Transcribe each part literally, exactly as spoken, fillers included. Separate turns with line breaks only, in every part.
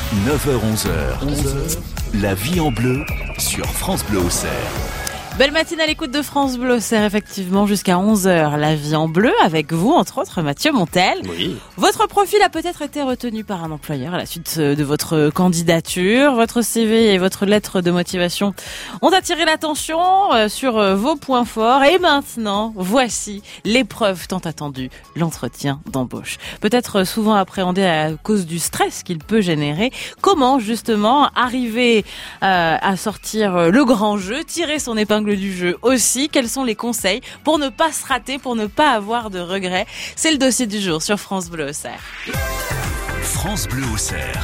neuf heures onze heures. onze heures, la vie en bleu sur France Bleu Auxerre.
Belle matinée à l'écoute de France Bleu Auxerre, effectivement, jusqu'à onze heures. La vie en bleu avec vous, entre autres, Mathieu Montel.
Oui.
Votre profil a peut-être été retenu par un employeur à la suite de votre candidature. Votre C V et votre lettre de motivation ont attiré l'attention sur vos points forts. Et maintenant, voici l'épreuve tant attendue, l'entretien d'embauche. Peut-être souvent appréhendé à cause du stress qu'il peut générer. Comment, justement, arriver euh, à sortir le grand jeu, tirer son épingle du jeu aussi? Quels sont les conseils pour ne pas se rater, pour ne pas avoir de regrets? C'est le dossier du jour sur France Bleu Auxerre.
France Bleu Auxerre.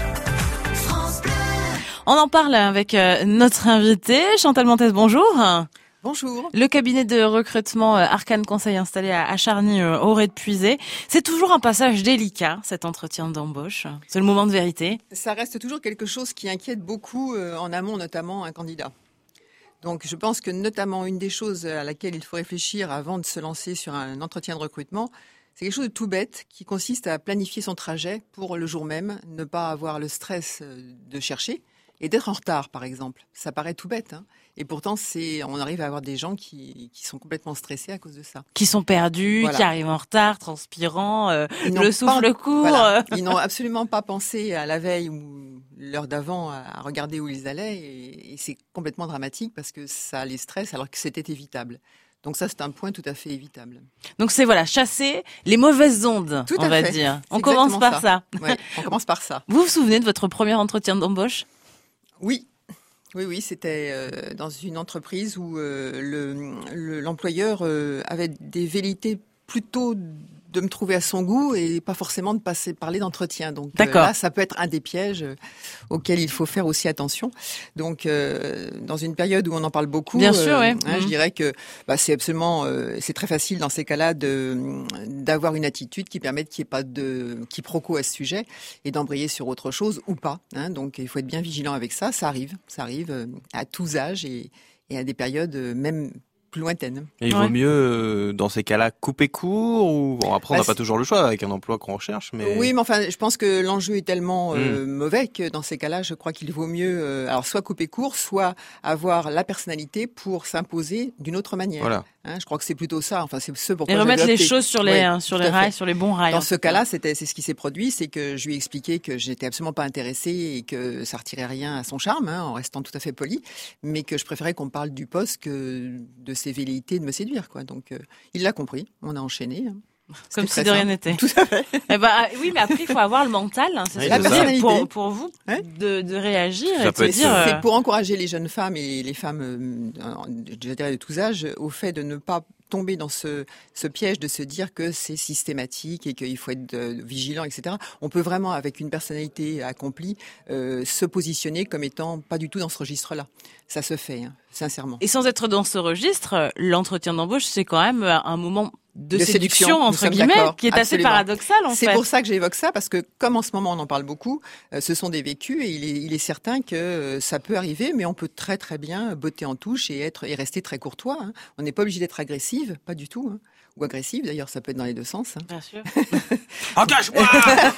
On en parle avec notre invité, Chantal Montes, bonjour.
Bonjour.
Le cabinet de recrutement Arcane Conseil installé à Charny, au Rez de Puisay. C'est toujours un passage délicat, cet entretien d'embauche. C'est le moment de vérité.
Ça reste toujours quelque chose qui inquiète beaucoup en amont, notamment un candidat. Donc je pense que notamment une des choses à laquelle il faut réfléchir avant de se lancer sur un entretien de recrutement, c'est quelque chose de tout bête qui consiste à planifier son trajet pour le jour même, ne pas avoir le stress de chercher et d'être en retard par exemple. Ça paraît tout bête, hein. Et pourtant c'est, on arrive à avoir des gens qui, qui sont complètement stressés à cause de ça.
Qui sont perdus, voilà. Qui arrivent en retard, transpirants, euh, le souffle
pas,
court.
Voilà. Ils n'ont absolument pas pensé à la veille ou l'heure d'avant à regarder où ils allaient et, et c'est complètement dramatique parce que ça les stresse alors que c'était évitable. Donc ça, c'est un point tout à fait évitable.
Donc c'est voilà, chasser les mauvaises ondes,
tout
on va
fait.
dire. On commence par ça.
ça. Ouais, on commence par ça.
Vous vous souvenez de votre premier entretien d'embauche ?
Oui. Oui, oui, c'était euh, dans une entreprise où euh, le, le, l'employeur euh, avait des velléités plutôt de me trouver à son goût et pas forcément de passer parler d'entretien. Donc euh, là, ça peut être un des pièges euh, auxquels il faut faire aussi attention. Donc euh, dans une période où on en parle beaucoup,
bien sûr,
euh,
ouais.
hein,
mmh.
je dirais que bah, c'est absolument, euh, c'est très facile dans ces cas-là de d'avoir une attitude qui permette qu'il n'y ait pas de quiproquo à ce sujet et d'embrayer sur autre chose ou pas. Hein, donc il faut être bien vigilant avec ça. Ça arrive, ça arrive euh, à tous âges et, et à des périodes euh, même lointaine.
Et il vaut ouais. mieux, euh, dans ces cas-là, couper court ou bon, après on n'a bah, pas toujours le choix avec un emploi qu'on recherche, mais
oui, mais enfin, je pense que l'enjeu est tellement euh, mmh. mauvais que dans ces cas-là, je crois qu'il vaut mieux, euh, alors soit couper court, soit avoir la personnalité pour s'imposer d'une autre manière.
Voilà.
Hein, je crois que c'est plutôt ça. Enfin, c'est ce pourquoi
et remettre les
opté.
choses sur les,
ouais,
hein, sur les rails, sur les bons rails.
Dans ce cas-là, c'était, c'est ce qui s'est produit, c'est que je lui ai expliqué que j'étais absolument pas intéressée et que ça retirait rien à son charme, hein, en restant tout à fait poli, mais que je préférais qu'on parle du poste que de ses velléités de me séduire, quoi. Donc, euh, il l'a compris. On a enchaîné. Hein.
Comme si de rien n'était.
Tout à fait.
Eh ben, oui, mais après, il faut avoir le mental, hein, c'est
oui,
ça.
La personnalité.
Pour, pour vous, ouais. de, de réagir
ça
et de se dire...
C'est
euh...
pour encourager les jeunes femmes et les femmes, je dirais de tous âges, au fait de ne pas tomber dans ce, ce piège de se dire que c'est systématique et qu'il faut être euh, vigilant, et cetera. On peut vraiment, avec une personnalité accomplie, euh, se positionner comme étant pas du tout dans ce registre-là. Ça se fait, hein, sincèrement.
Et sans être dans ce registre, l'entretien d'embauche, c'est quand même un moment de, de séduction, séduction entre guillemets, qui est
absolument.
assez paradoxal en
c'est
fait.
C'est pour ça que j'évoque ça, parce que comme en ce moment on en parle beaucoup, euh, ce sont des vécus et il est, il est certain que euh, ça peut arriver, mais on peut très très bien botter en touche et être et rester très courtois. Hein. On n'est pas obligé d'être agressive, pas du tout. Hein. Ou agressive, d'ailleurs, ça peut être dans les deux sens. Hein.
Bien sûr.
Engage-moi.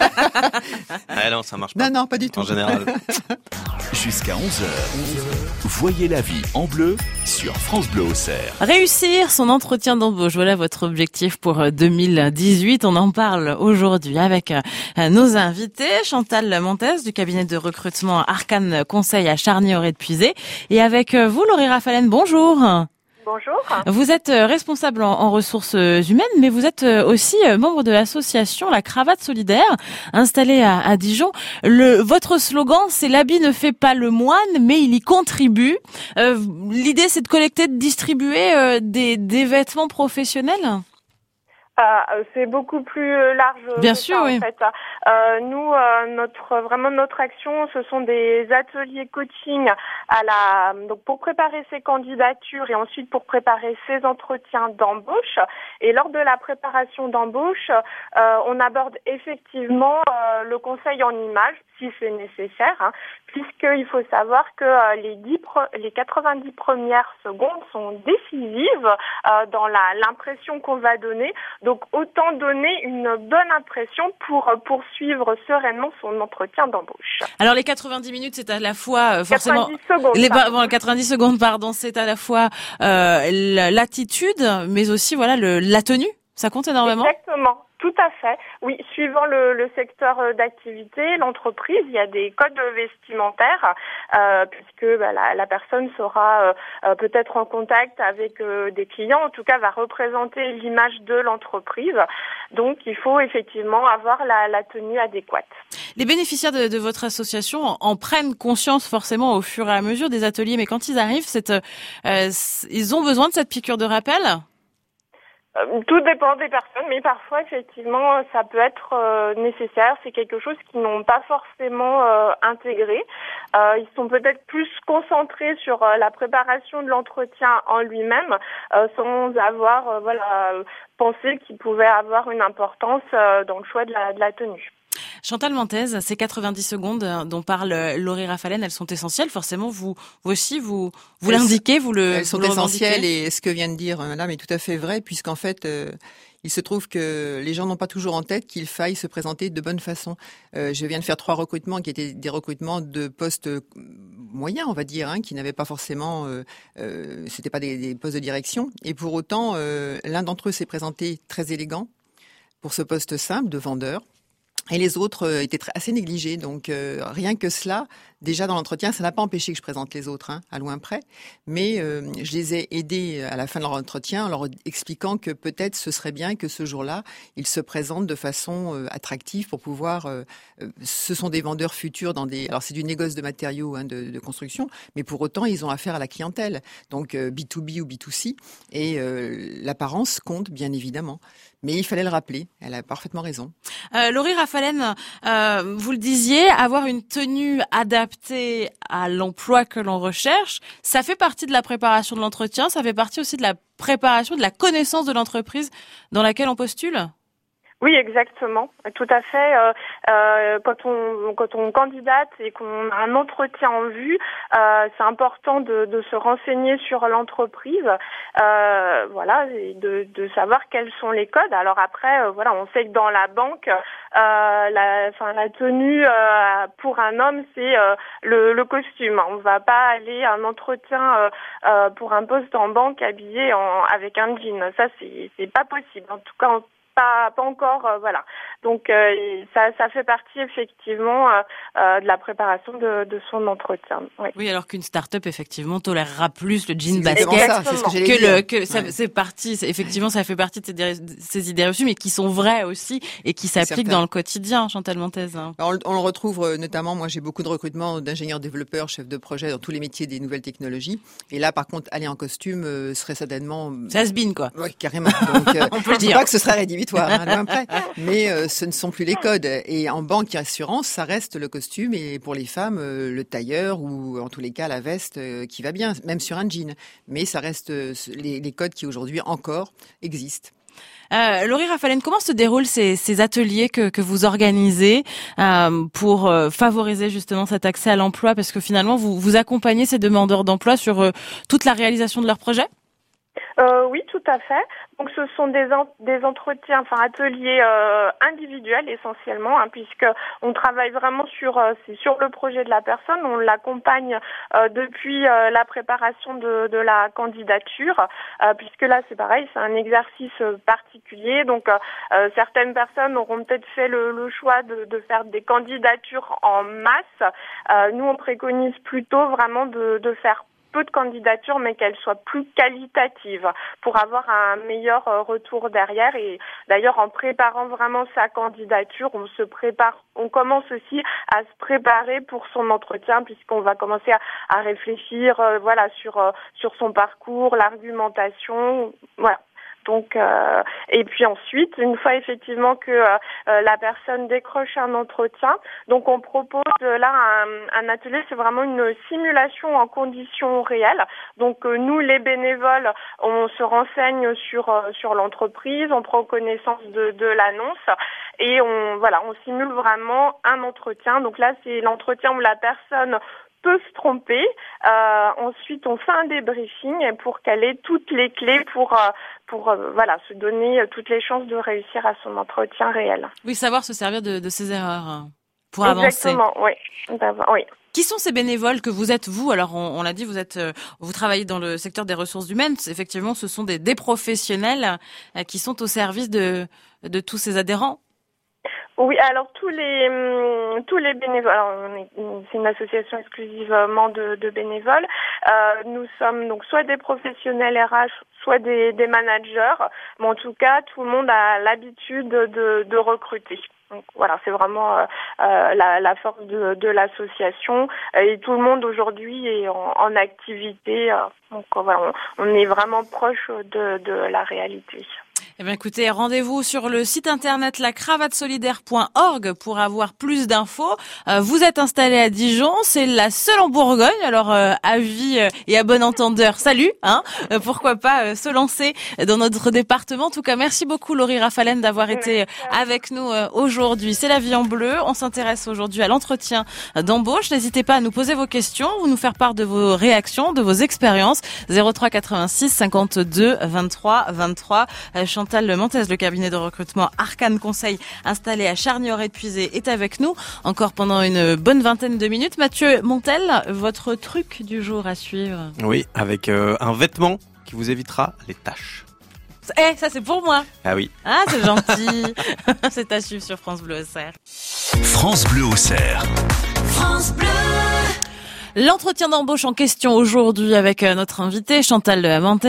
Ah non, ça marche pas.
Non, non, pas du tout.
En général.
Jusqu'à onze heures, voyez la vie en bleu sur France Bleu Auxerre.
Réussir son entretien d'embauche, voilà votre objectif pour deux mille dix-huit. On en parle aujourd'hui avec nos invités. Chantal Montes du cabinet de recrutement Arcane Conseil à Charny, au Rez de Puisay. Et avec vous, Laurie Rafalen, bonjour.
Bonjour.
Vous êtes responsable en, en ressources humaines, mais vous êtes aussi membre de l'association La Cravate Solidaire, installée à, à Dijon. Le, votre slogan, c'est « L'habit ne fait pas le moine, mais il y contribue ». Euh, l'idée, c'est de collecter, de distribuer euh, des, des vêtements professionnels ?
Euh, c'est beaucoup plus large.
Bien
que
sûr,
ça,
oui.
En fait. Euh, nous, euh, notre vraiment notre action, ce sont des ateliers coaching à la donc pour préparer ces candidatures et ensuite pour préparer ces entretiens d'embauche. Et lors de la préparation d'embauche, euh, on aborde effectivement euh, le conseil en images. si c'est nécessaire, hein, puisqu'il faut savoir que euh, les, dix pre- les quatre-vingt-dix premières secondes sont décisives euh, dans la, l'impression qu'on va donner. Donc autant donner une bonne impression pour euh, poursuivre sereinement son entretien d'embauche.
Alors les quatre-vingt-dix minutes, c'est à la fois euh, forcément
quatre-vingt-dix secondes.
les
pardon.
bon, quatre-vingt-dix secondes, pardon, c'est à la fois euh, l'attitude, mais aussi voilà le la tenue. Ça compte énormément.
Exactement. Tout à fait. Oui, suivant le, le secteur d'activité, l'entreprise, il y a des codes vestimentaires, euh, puisque bah, la, la personne sera euh, peut-être en contact avec euh, des clients, en tout cas va représenter l'image de l'entreprise. Donc, il faut effectivement avoir la, la tenue adéquate.
Les bénéficiaires de, de votre association en, en prennent conscience forcément au fur et à mesure des ateliers, mais quand ils arrivent, c'est, euh, ils ont besoin de cette piqûre de rappel ?
Tout dépend des personnes, mais parfois, effectivement, ça peut être euh, nécessaire. C'est quelque chose qu'ils n'ont pas forcément euh, intégré. Euh, ils sont peut-être plus concentrés sur euh, la préparation de l'entretien en lui-même, euh, sans avoir euh, voilà, pensé qu'il pouvait avoir une importance euh, dans le choix de la, de la tenue.
Chantal Mentez, ces quatre-vingt-dix secondes dont parle Laurie Rafalen, elles sont essentielles. Forcément, vous, vous aussi, vous, vous
elles
l'indiquez, vous le
Elles sont
vous le
essentielles et ce que vient de dire madame est tout à fait vrai, puisqu'en fait, euh, il se trouve que les gens n'ont pas toujours en tête qu'il faille se présenter de bonne façon. Euh, je viens de faire trois recrutements qui étaient des recrutements de postes moyens, on va dire, hein, qui n'avaient pas forcément, euh, euh, c'était pas des, des postes de direction. Et pour autant, euh, l'un d'entre eux s'est présenté très élégant pour ce poste simple de vendeur. Et les autres euh, étaient très, assez négligés. Donc euh, rien que cela, déjà dans l'entretien, ça n'a pas empêché que je présente les autres, hein, à loin près. Mais euh, je les ai aidés à la fin de leur entretien en leur expliquant que peut-être ce serait bien que ce jour-là, ils se présentent de façon euh, attractive pour pouvoir... Euh, euh, ce sont des vendeurs futurs dans des... Alors c'est du négoce de matériaux, hein, de, de construction, mais pour autant, ils ont affaire à la clientèle. Donc euh, B deux B ou B deux C. Et euh, l'apparence compte, bien évidemment. Mais il fallait le rappeler. Elle a parfaitement raison.
Euh, Laurie Rafalen, euh, vous le disiez, avoir une tenue adaptée à l'emploi que l'on recherche, ça fait partie de la préparation de l'entretien, ça fait partie aussi de la préparation, de la connaissance de l'entreprise dans laquelle on postule ?
Oui, exactement, tout à fait. Euh, euh, quand on quand on candidate et qu'on a un entretien en vue, euh, c'est important de, de se renseigner sur l'entreprise, euh, voilà, et de, de savoir quels sont les codes. Alors après, euh, voilà, on sait que dans la banque, euh, la, enfin la tenue euh, pour un homme, c'est euh, le, le costume. On va pas aller à un entretien euh, euh, pour un poste en banque habillé en, avec un jean. Ça, c'est c'est pas possible. En tout cas. En, Pas, pas encore, euh, voilà. Donc euh, ça, ça fait partie effectivement euh, euh, de la préparation de, de son entretien. Oui.
Oui, alors qu'une start-up effectivement tolérera plus le jean
C'est
basket
ça, c'est ce que,
que
dire.
le que ça,
ouais.
c'est parti. C'est, effectivement, ça fait partie de ces, idées, ces idées reçues, mais qui sont vraies aussi et qui s'appliquent dans le quotidien. Chantal Mentez.
On, on le retrouve notamment. Moi, j'ai beaucoup de recrutements d'ingénieurs développeurs, chefs de projet dans tous les métiers des nouvelles technologies. Et là, par contre, aller en costume euh, serait certainement.
Ça se bine quoi.
Oui, carrément. Donc, euh,
on peut
je dis pas que ce serait rédhibitoire, hein, loin après. Mais euh, ce ne sont plus les codes. Et en banque et assurance, ça reste le costume. Et pour les femmes, euh, le tailleur ou en tous les cas la veste euh, qui va bien, même sur un jean. Mais ça reste euh, les, les codes qui aujourd'hui encore existent.
Euh, Laurie Rafalen, comment se déroulent ces, ces ateliers que, que vous organisez euh, pour euh, favoriser justement cet accès à l'emploi? Parce que finalement, vous, vous accompagnez ces demandeurs d'emploi sur euh, toute la réalisation de leur projet?
Euh, oui, tout à fait. Donc, ce sont des en, des entretiens, enfin ateliers euh, individuels essentiellement, hein, puisque on travaille vraiment sur euh, c'est sur le projet de la personne. On l'accompagne euh, depuis euh, la préparation de, de la candidature, euh, puisque là c'est pareil, c'est un exercice particulier. Donc, euh, certaines personnes auront peut-être fait le, le choix de, de faire des candidatures en masse. Euh, nous, on préconise plutôt vraiment de, de faire peu de candidatures, mais qu'elles soient plus qualitatives pour avoir un meilleur retour derrière. Et d'ailleurs, en préparant vraiment sa candidature, on se prépare, on commence aussi à se préparer pour son entretien, puisqu'on va commencer à, à réfléchir, euh, voilà, sur euh, sur son parcours, l'argumentation, voilà. Donc, euh, et puis ensuite, une fois effectivement que euh, la personne décroche un entretien, donc on propose euh, là un, un atelier, c'est vraiment une simulation en conditions réelles. Donc euh, nous, les bénévoles, on se renseigne sur euh, sur l'entreprise, on prend connaissance de, de l'annonce et on voilà, on simule vraiment un entretien. Donc là, c'est l'entretien où la personne peut se tromper. Euh, ensuite, on fait un débriefing pour qu'elle ait toutes les clés pour euh, pour euh, voilà se donner toutes les chances de réussir à son entretien réel.
Oui, savoir se servir de, de ses erreurs pour
Exactement,
avancer.
Exactement, oui. oui.
Qui sont ces bénévoles que vous êtes, vous? Alors, on, on l'a dit, vous êtes, euh, vous travaillez dans le secteur des ressources humaines. Effectivement, ce sont des, des professionnels euh, qui sont au service de, de tous ces adhérents.
Oui, alors tous les hum, tous les bénévoles, alors on est, c'est une association exclusivement de, de bénévoles. Euh, nous sommes donc soit des professionnels R H, soit des, des managers. Mais en tout cas, tout le monde a l'habitude de, de recruter. Donc voilà, c'est vraiment euh, euh, la, la force de, de l'association. Et tout le monde aujourd'hui est en, en activité. Donc voilà, on, on est vraiment proche de, de la réalité.
Eh bien, écoutez, rendez-vous sur le site internet la cravate solidaire point org pour avoir plus d'infos. Euh, vous êtes installé à Dijon, c'est la seule en Bourgogne. Alors, euh, avis euh, et à bon entendeur, salut. Hein, euh, pourquoi pas euh, se lancer dans notre département. En tout cas, merci beaucoup Laurie Rafalen d'avoir été avec nous euh, aujourd'hui. C'est la vie en bleu. On s'intéresse aujourd'hui à l'entretien d'embauche. N'hésitez pas à nous poser vos questions ou nous faire part de vos réactions, de vos expériences. zéro trois quatre-vingt-six cinquante-deux vingt-trois vingt-trois. Euh, Chantal Montes, le cabinet de recrutement Arcane Conseil installé à Charnières-Épuisé, est avec nous encore pendant une bonne vingtaine de minutes. Mathieu Montel, votre truc du jour à suivre.
Oui, avec euh, un vêtement qui vous évitera les taches.
Eh, ça c'est pour moi.
Ah oui.
Ah, c'est gentil. C'est à suivre sur France Bleu Auxerre.
France Bleu Auxerre.
France Bleu. L'entretien d'embauche en question aujourd'hui avec notre invité Chantal Montes,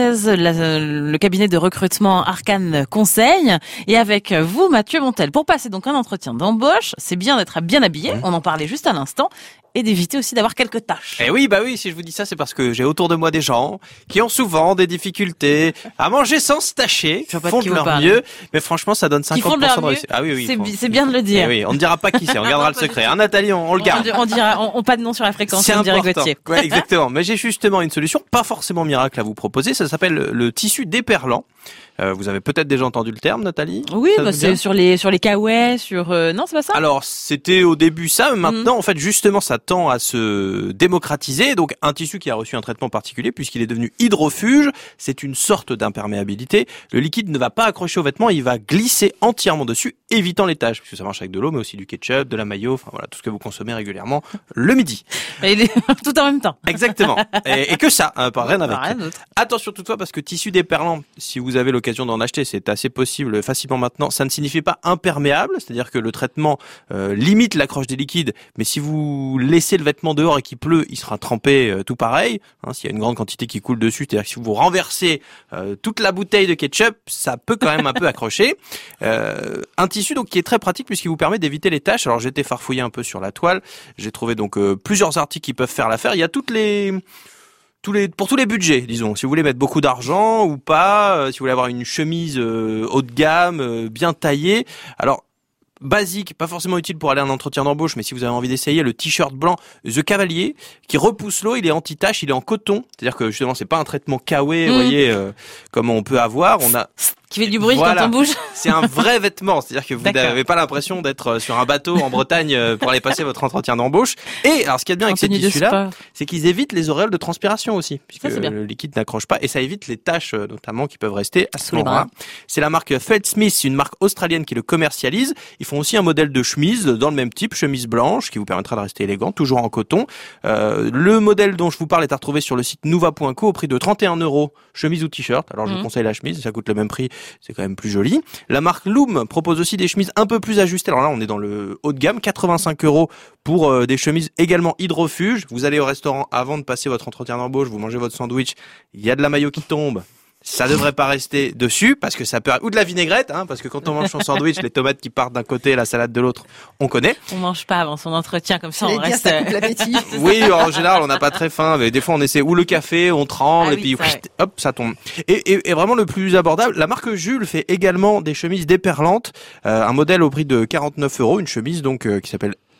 le cabinet de recrutement Arcane Conseil, et avec vous Mathieu Montel. Pour passer donc un entretien d'embauche, c'est bien d'être bien habillé, on en parlait juste à l'instant, et d'éviter aussi d'avoir quelques tâches.
Eh oui, bah oui, si je vous dis ça, c'est parce que j'ai autour de moi des gens qui ont souvent des difficultés à manger sans se tacher,
qui
font de leur mieux, mais franchement, ça donne cinquante pour cent de réussite.
Ah oui, oui. C'est,
faut...
c'est bien de le dire.
Eh oui, on ne dira pas qui c'est, on gardera le secret. Hein, Nathalie, on, on le garde.
On, on dira, on, on pas de nom sur la fréquence,
c'est
on dirait
important.
Gauthier.
Ouais, exactement. Mais j'ai justement une solution, pas forcément miracle à vous proposer. Ça s'appelle le tissu déperlant. Euh, vous avez peut-être déjà entendu le terme, Nathalie?
Oui, bah c'est sur les sur les caouets, sur euh, non, c'est pas ça.
Alors c'était au début ça, mais maintenant mmh. en fait justement ça tend à se démocratiser. Donc un tissu qui a reçu un traitement particulier puisqu'il est devenu hydrofuge, c'est une sorte d'imperméabilité. Le liquide ne va pas accrocher au vêtement, il va glisser entièrement dessus, évitant les taches, puisque ça marche avec de l'eau, mais aussi du ketchup, de la mayo, enfin voilà tout ce que vous consommez régulièrement le midi.
Et les... tout en même temps.
Exactement. Et, et que ça, hein, pas rien avec.
Rien d'autre.
Attention toutefois parce que tissu déperlant, si vous avez l'occasion d'en acheter, c'est assez possible facilement maintenant. Ça ne signifie pas imperméable, c'est-à-dire que le traitement euh, limite l'accroche des liquides, mais si vous laissez le vêtement dehors et qu'il pleut, il sera trempé euh, tout pareil. Hein, s'il y a une grande quantité qui coule dessus, c'est-à-dire que si vous renversez euh, toute la bouteille de ketchup, ça peut quand même un peu accrocher. Euh, un tissu donc qui est très pratique puisqu'il vous permet d'éviter les taches. Alors j'ai été farfouillé un peu sur la toile, j'ai trouvé donc euh, plusieurs articles qui peuvent faire l'affaire. Il y a toutes les Tous les, pour tous les budgets, disons. Si vous voulez mettre beaucoup d'argent ou pas, euh, si vous voulez avoir une chemise euh, haut de gamme, euh, bien taillée. Alors, basique, pas forcément utile pour aller à un entretien d'embauche, mais si vous avez envie d'essayer, le t-shirt blanc The Cavalier, qui repousse l'eau, il est anti-tache, il est en coton. C'est-à-dire que justement, c'est pas un traitement kawaii, mmh. vous voyez, euh, comme on peut avoir. On a
qui fait du bruit
voilà.
quand on bouge.
C'est un vrai vêtement, c'est-à-dire que vous
D'accord.
n'avez pas l'impression d'être sur un bateau en Bretagne pour aller passer votre entretien d'embauche. Et alors, ce qu'il y a de bien avec ces tissus-là, c'est qu'ils évitent les auréoles de transpiration aussi, puisque ça, le liquide n'accroche pas, et ça évite les taches notamment qui peuvent rester à ce moment-là. C'est la marque Felt Smith, une marque australienne qui le commercialise. Ils font aussi un modèle de chemise dans le même type, chemise blanche, qui vous permettra de rester élégant, toujours en coton. Euh, le modèle dont je vous parle est à retrouver sur le site nouva point co au prix de trente et un euros, chemise ou t-shirt. Alors je mmh. vous conseille la chemise, ça coûte le même prix, c'est quand même plus joli. La marque Loom propose aussi des chemises un peu plus ajustées. Alors là, on est dans le haut de gamme, quatre-vingt-cinq euros pour euh, des chemises également hydrofuges. Vous allez au restaurant avant de passer votre entretien d'embauche, vous mangez votre sandwich, il y a de la mayo qui tombe. Ça devrait pas rester dessus parce que ça peut, ou de la vinaigrette, hein, parce que quand on mange son sandwich, les tomates qui partent d'un côté, la salade de l'autre, on connaît.
On mange pas avant son entretien comme ça, on
dire,
reste.
Ça coupe l'appétit.
Oui, en général, on n'a pas très faim. Mais des fois, on essaie ou le café, on tremble
ah
et
oui,
puis
ça,
whist,
ouais.
hop, ça tombe. Et, et, et vraiment le plus abordable, la marque Jules fait également des chemises déperlantes, euh, un modèle au prix de quarante-neuf euros, une chemise donc euh, qui s'appelle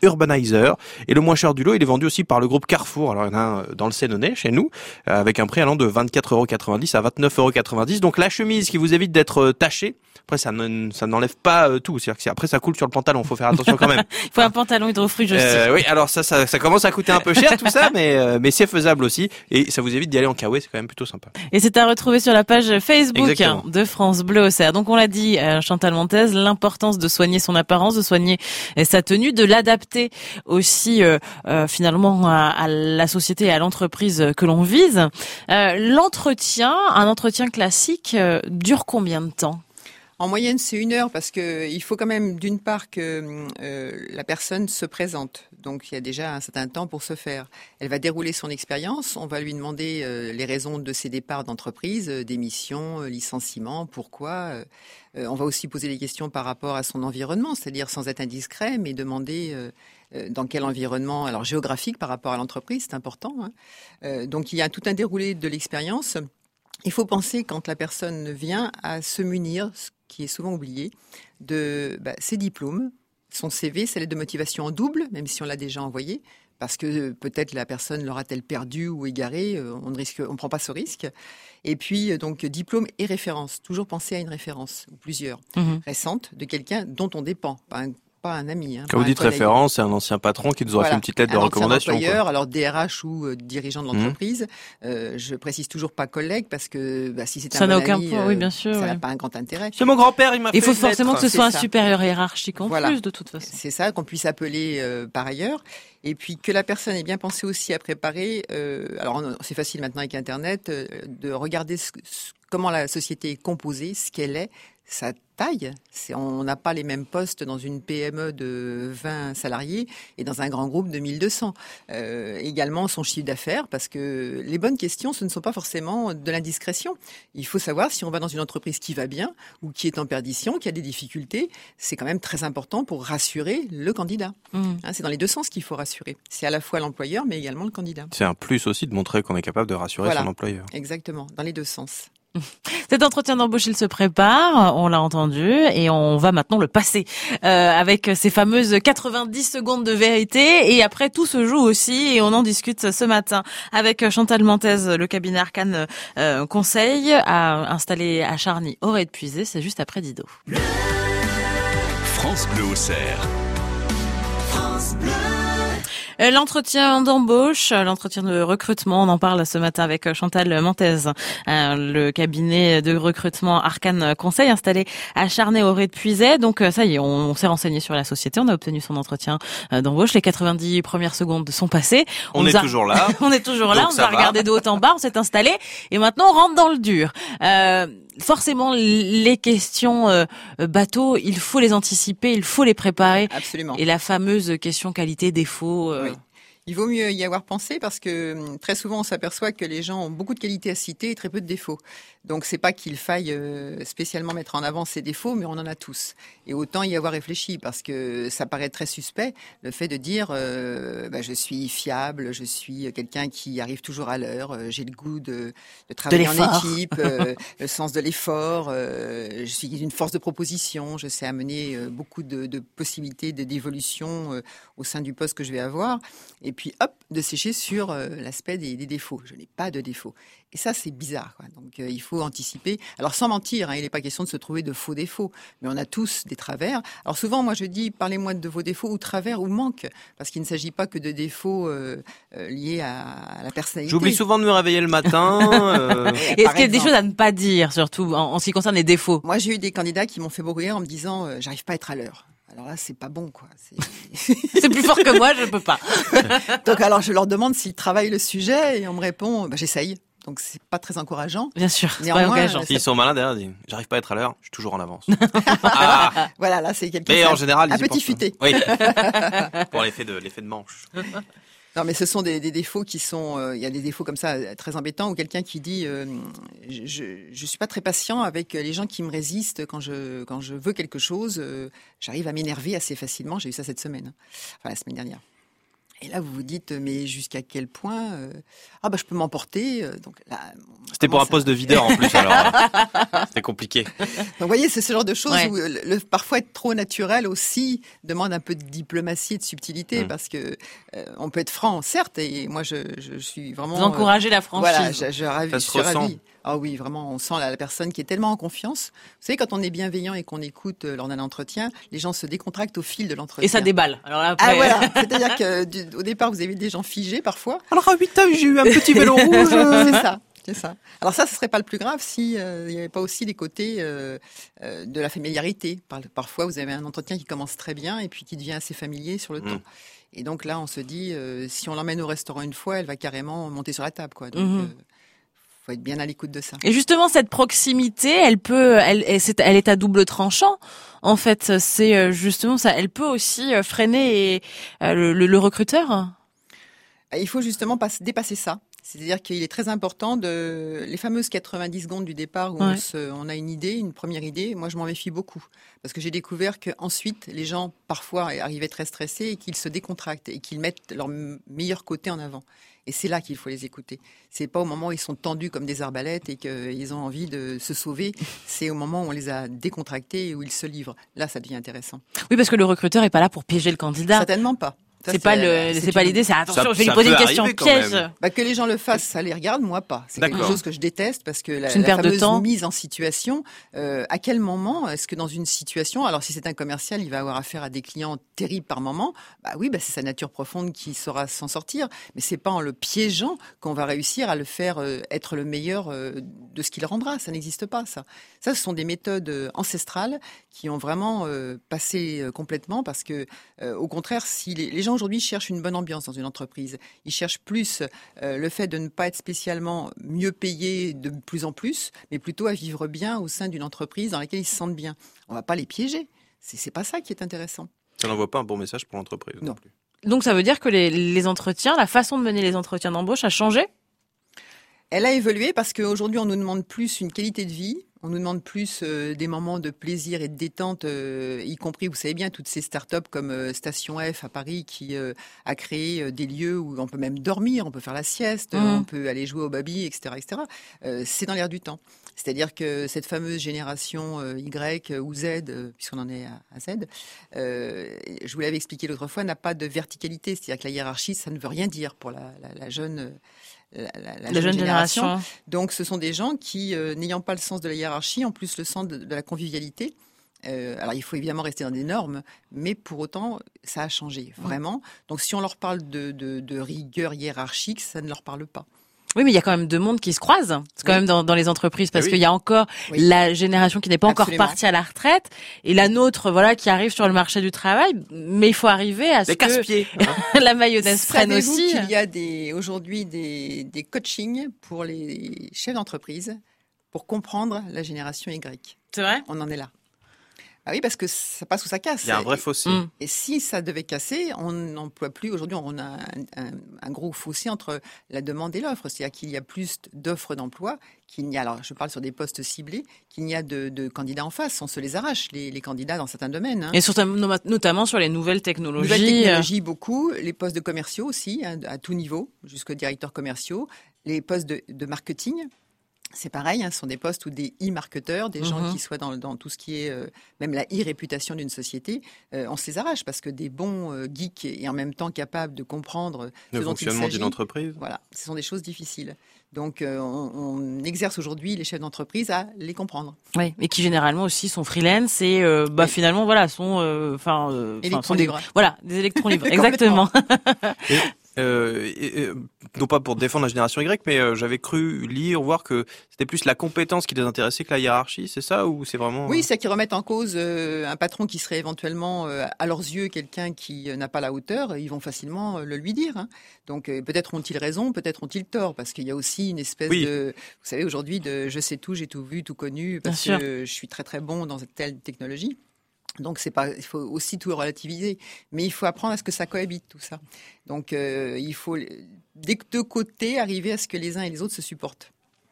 Urbanizer. Et le moins cher du lot, il est vendu aussi par le groupe Carrefour. Alors il y en a un dans le Sénonnais, chez nous, avec un prix allant de vingt-quatre euros quatre-vingt-dix à vingt-neuf euros quatre-vingt-dix. Donc la chemise qui vous évite d'être tachée. Après, ça, ne, ça n'enlève pas tout. C'est-à-dire que si après ça coule sur le pantalon, faut faire attention quand même.
Il faut un pantalon hydrofuge aussi.
Euh, oui, alors ça, ça, ça commence à coûter un peu cher tout ça, mais euh, mais c'est faisable aussi. Et ça vous évite d'y aller en kawaii, c'est quand même plutôt sympa.
Et c'est à retrouver sur la page Facebook
Exactement.
de France Bleu Auxerre. Donc on l'a dit, euh, Chantal Montez, l'importance de soigner son apparence, de soigner euh, sa tenue, de l'adapter aussi euh, euh, finalement à, à la société et à l'entreprise que l'on vise. Euh, l'entretien, un entretien classique, euh, dure combien de temps ?
En moyenne, c'est une heure parce que il faut quand même, d'une part, que euh, la personne se présente. Donc, il y a déjà un certain temps pour se faire. Elle va dérouler son expérience. On va lui demander euh, les raisons de ses départs d'entreprise, euh, démission, euh, licenciement, pourquoi. Euh, on va aussi poser des questions par rapport à son environnement, c'est-à-dire sans être indiscret, mais demander euh, euh, dans quel environnement, alors géographique par rapport à l'entreprise, c'est important. Hein. Euh, donc, il y a tout un déroulé de l'expérience. Il faut penser, quand la personne vient, à se munir, ce qui est souvent oublié, de bah, ses diplômes, son C V, sa lettre de motivation en double, même si on l'a déjà envoyé, parce que euh, peut-être la personne l'aura-t-elle perdu ou égaré, euh, on ne risque, on prend pas ce risque. Et puis, euh, donc, diplôme et référence. Toujours penser à une référence, ou plusieurs,
Mmh.
récentes, de quelqu'un dont on dépend, pas un pas un ami. Hein,
Quand vous dites référence, c'est un ancien patron qui nous aura
voilà.
fait une petite lettre de
un
recommandation.
Employeur,
Quoi.
alors D R H ou euh, dirigeant de l'entreprise. Mmh. Euh, je précise toujours pas collègue parce que bah, si c'est un
ça
bon
n'a aucun
ami,
point,
euh,
oui, bien sûr.
ça
oui.
n'a pas un grand intérêt.
C'est mon grand-père, il m'a fait
Il faut
une
forcément
lettre.
que ce soit
C'est
un
ça.
supérieur hiérarchique en
Voilà.
plus, de toute façon.
C'est ça, qu'on puisse appeler euh, par ailleurs. Et puis que la personne ait bien pensé aussi à préparer, euh, alors on- c'est facile maintenant avec Internet, euh, de regarder ce, ce- comment la société est composée, ce qu'elle est, sa taille. C'est, on n'a pas les mêmes postes dans une P M E de vingt salariés et dans un grand groupe de mille deux cents. Euh, également son chiffre d'affaires, parce que les bonnes questions, ce ne sont pas forcément de l'indiscrétion. Il faut savoir si on va dans une entreprise qui va bien ou qui est en perdition, qui a des difficultés. C'est quand même très important pour rassurer le candidat.
Mmh.
Hein, c'est dans les deux sens qu'il faut rassurer. C'est à la fois l'employeur, mais également le candidat.
C'est un plus aussi de montrer qu'on est capable de rassurer
Voilà.
son employeur.
Exactement, dans les deux sens.
Cet entretien d'embauche, il se prépare, on l'a entendu, et on va maintenant le passer euh, avec ces fameuses quatre-vingt-dix secondes de vérité. Et après, tout se joue aussi, et on en discute ce matin avec Chantal Montez, le cabinet Arcane euh, Conseil, à installé à Charny, Auray de Puisay. C'est juste après Dido.
France Bleu Auxerre.
Euh, L'entretien d'embauche, l'entretien de recrutement, on en parle ce matin avec Chantal Montez, euh, le cabinet de recrutement Arcane Conseil installé à Charnay-Auray de Puisay. Donc ça y est, on, on s'est renseigné sur la société, on a obtenu son entretien euh, d'embauche. Les quatre-vingt-dix premières secondes sont passées.
On, on est a... toujours là.
on est toujours là,
Donc
on nous a regardé de haut en bas, on s'est installé et maintenant on rentre dans le dur. Euh, forcément, les questions euh, bateau, il faut les anticiper, il faut les préparer.
Absolument.
Et la fameuse question qualité-défaut... Euh,
oui. Il vaut mieux y avoir pensé parce que très souvent on s'aperçoit que les gens ont beaucoup de qualités à citer et très peu de défauts. Donc c'est pas qu'il faille spécialement mettre en avant ces défauts, mais on en a tous. Et autant y avoir réfléchi parce que ça paraît très suspect le fait de dire euh, bah, je suis fiable, je suis quelqu'un qui arrive toujours à l'heure, euh, j'ai le goût de, de travailler
de
en équipe, euh, le sens de l'effort, euh, je suis une force de proposition, je sais amener euh, beaucoup de, de possibilités de, d'évolution euh, au sein du poste que je vais avoir. Et puis hop, de sécher sur euh, l'aspect des, des défauts. Je n'ai pas de défauts. Et ça, c'est bizarre, quoi. Donc, euh, il faut anticiper. Alors, sans mentir, hein, il n'est pas question de se trouver de faux défauts, mais on a tous des travers. Alors, souvent, moi, je dis, parlez-moi de vos défauts ou travers ou manques, parce qu'il ne s'agit pas que de défauts euh, euh, liés à, à la personnalité.
J'oublie souvent de me réveiller le matin. Euh...
Et est-ce qu'il y a des choses à ne pas dire, surtout en, en ce qui concerne les défauts?
Moi, j'ai eu des candidats qui m'ont fait beaucoup rire en me disant, euh, j'arrive pas à être à l'heure. Alors là, c'est pas bon, quoi. C'est,
c'est plus fort que moi, je peux pas.
Donc, alors, je leur demande s'ils travaillent le sujet et on me répond, bah, j'essaye. Donc c'est pas très encourageant.
Bien sûr, c'est
Néanmoins,
pas engageant.
S'ils sont malins derrière, ils disent j'arrive pas à être à l'heure, je suis toujours en avance.
ah. Voilà, là c'est quelqu'un.
Mais en général,
un
ils y
petit
pensent.
futé.
Oui. Pour l'effet de l'effet de manche.
Non, mais ce sont des, des défauts qui sont. Il euh, y a des défauts comme ça très embêtants ou quelqu'un qui dit euh, je je suis pas très patient avec les gens qui me résistent quand je quand je veux quelque chose. Euh, j'arrive à m'énerver assez facilement. J'ai eu ça cette semaine, enfin la semaine dernière. Et là, vous vous dites, mais jusqu'à quel point euh, ah bah je peux m'emporter. Euh, donc là,
c'était pour un poste de videur en plus, alors c'était compliqué.
Donc vous voyez, c'est ce genre de choses
Ouais.
où le, le- parfois être trop naturel aussi demande un peu de diplomatie et de subtilité,
Mmh.
parce que euh, on peut être franc, certes, et moi je, je suis vraiment
Vous encouragez la franchise.
Voilà, je, je, ravi-
Ça
je
se
suis
ressent.
ravie. Ah oui, vraiment, on sent la, la personne qui est tellement en confiance. Vous savez, quand on est bienveillant et qu'on écoute euh, lors d'un entretien, les gens se décontractent au fil de l'entretien.
Et ça déballe. Alors là, après,
Ah voilà, c'est-à-dire que du- au départ, vous avez des gens figés parfois.
Alors à huit ans, j'ai eu un petit vélo rouge.
C'est ça. C'est ça. Alors ça, ce serait pas le plus grave si euh, il n'y avait pas aussi les côtés euh, euh, de la familiarité. Par- Parfois, vous avez un entretien qui commence très bien et puis qui devient assez familier sur le
Mm.
temps. Et donc là, on se dit, euh, si on l'emmène au restaurant une fois, elle va carrément monter sur la table, quoi. Donc,
Mhm.
euh, faut être bien à l'écoute de ça.
Et justement, cette proximité, elle peut, elle, elle, c'est- elle est à double tranchant. En fait, c'est euh, justement ça. Elle peut aussi euh, freiner et, euh, le, le, le recruteur.
Il faut justement pas dépasser ça. C'est-à-dire qu'il est très important de les fameuses quatre-vingt-dix secondes du départ où
Ouais.
on, se, on a une idée, une première idée. Moi, je m'en méfie beaucoup parce que j'ai découvert que ensuite, les gens parfois arrivaient très stressés et qu'ils se décontractent et qu'ils mettent leur m- meilleur côté en avant. Et c'est là qu'il faut les écouter. C'est pas au moment où ils sont tendus comme des arbalètes et qu'ils ont envie de se sauver. C'est au moment où on les a décontractés et où ils se livrent. Là, ça devient intéressant.
Oui, parce que le recruteur est pas là pour piéger le candidat.
Certainement pas. Ça,
C'est pas le, c'est pas
une-
l'idée. C'est attention,
Ça-
je vais lui
ça
poser une
peut
question
arriver quand
piège.
même.
Bah, que les gens le fassent, ça les regarde, moi pas. C'est quelque
D'accord.
chose que je déteste parce que la,
C'est une
la
perte de
fameuse
temps.
mise en situation, euh, à quel moment est-ce que dans une situation, alors si c'est un commercial, il va avoir affaire à des clients terribles par moment, bah oui, bah c'est sa nature profonde qui saura s'en sortir, mais c'est pas en le piégeant qu'on va réussir à le faire euh, être le meilleur euh, de ce qu'il rendra. Ça n'existe pas, ça. Ça, ce sont des méthodes euh, ancestrales qui ont vraiment euh, passé euh, complètement parce que, euh, au contraire, si les, les gens aujourd'hui cherchent une bonne ambiance dans une entreprise, ils cherchent plus euh, le fait de ne pas être spécialement mieux payé de plus en plus, mais plutôt à vivre bien au sein d'une entreprise dans laquelle ils se sentent bien. On va pas les piéger. C'est, c'est pas ça qui est intéressant.
Ça n'envoie pas un bon message pour l'entreprise non,
Non.
plus.
Donc ça veut dire que les, les entretiens, la façon de mener les entretiens d'embauche a changé.
Elle a évolué parce qu'aujourd'hui, on nous demande plus une qualité de vie. On nous demande plus euh, des moments de plaisir et de détente, euh, y compris, vous savez bien, toutes ces startups comme euh, Station F à Paris qui euh, a créé euh, des lieux où on peut même dormir, on peut faire la sieste,
Mmh.
on peut aller jouer au baby, et cetera, et cetera. Euh, c'est dans l'air du temps. C'est-à-dire que cette fameuse génération euh, Y ou Z, euh, puisqu'on en est à, à Z, euh, je vous l'avais expliqué l'autre fois, n'a pas de verticalité. C'est-à-dire que la hiérarchie, ça ne veut rien dire pour la, la, la jeune. euh, La, la- la
La jeune génération.
Donc, ce sont des gens qui, euh, n'ayant pas le sens de la hiérarchie, en plus le sens de, de la convivialité. Euh, alors, il faut évidemment rester dans des normes, mais pour autant, ça a changé, vraiment. Donc, si on leur parle de, de, de rigueur hiérarchique, ça ne leur parle pas.
Oui, mais il y a quand même deux mondes qui se croisent. C'est quand
Oui.
même dans, dans les entreprises parce
Eh oui.
qu'il y a encore
Oui.
la génération qui n'est pas encore
Absolument.
partie à la retraite et la nôtre, voilà, qui arrive sur le marché du travail. Mais il faut arriver à ce
Les
que
casse-pieds.
la mayonnaise prenne
Savez-vous
aussi.
qu'il y a des, aujourd'hui des, des coachings pour les chefs d'entreprise pour comprendre la génération Y.
C'est vrai.
On en est là. Ah oui, parce que ça passe ou ça casse.
Il y a un vrai fossé.
Mm.
Et si ça devait casser, on n'emploie plus. Aujourd'hui, on a un, un, un gros fossé entre la demande et l'offre. C'est-à-dire qu'il y a plus d'offres d'emploi qu'il n'y a. Alors, je parle sur des postes ciblés, qu'il n'y a de, de candidats en face. On se les arrache, les, les candidats dans certains domaines. Hein.
Et surtout, notamment sur les nouvelles technologies.
Nouvelles technologies, beaucoup. Les postes de commerciaux aussi, hein, à tout niveau, jusqu'aux directeurs commerciaux. Les postes de, de marketing. C'est pareil, hein, ce sont des postes ou des e-marketeurs, des gens
Mhm.
qui soient dans, dans tout ce qui est euh, même la e-réputation d'une société. Euh, on se les arrache parce que des bons euh, geeks et en même temps capables de comprendre ce
Le
dont il
fonctionnement
s'agit,
d'une entreprise.
voilà, ce sont des choses difficiles. Donc, euh, on, on exerce aujourd'hui les chefs d'entreprise à les comprendre.
Oui, et qui généralement aussi sont freelance et euh, bah
Oui.
finalement voilà sont euh, enfin euh, enfin, sont des
Électron-libres.
voilà des électrons libres
Complètement.
exactement.
Euh, et, et, non pas pour défendre la génération Y, mais euh, j'avais cru lire, voir que c'était plus la compétence qui les intéressait que la hiérarchie, c'est ça ou c'est vraiment...
Oui, c'est qu'ils remettent en cause euh, un patron qui serait éventuellement, euh, à leurs yeux, quelqu'un qui euh, n'a pas la hauteur. Ils vont facilement euh, le lui dire. Hein. Donc euh, peut-être ont-ils raison, peut-être ont-ils tort, parce qu'il y a aussi une espèce
Oui.
de, vous savez, aujourd'hui, de je sais tout, j'ai tout vu, tout connu, parce
Bien
que je suis très très bon dans telle technologie. Donc c'est pas, il faut aussi tout relativiser, mais il faut apprendre à ce que ça cohabite tout ça. Donc euh, il faut des deux côtés arriver à ce que les uns et les autres se supportent.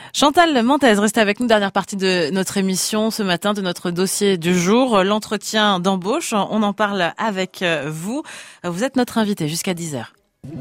Chantal Mentez, restez avec nous, dernière partie de notre émission ce matin, de notre dossier du jour, l'entretien d'embauche. On en parle avec vous. Vous êtes notre invité jusqu'à dix heures.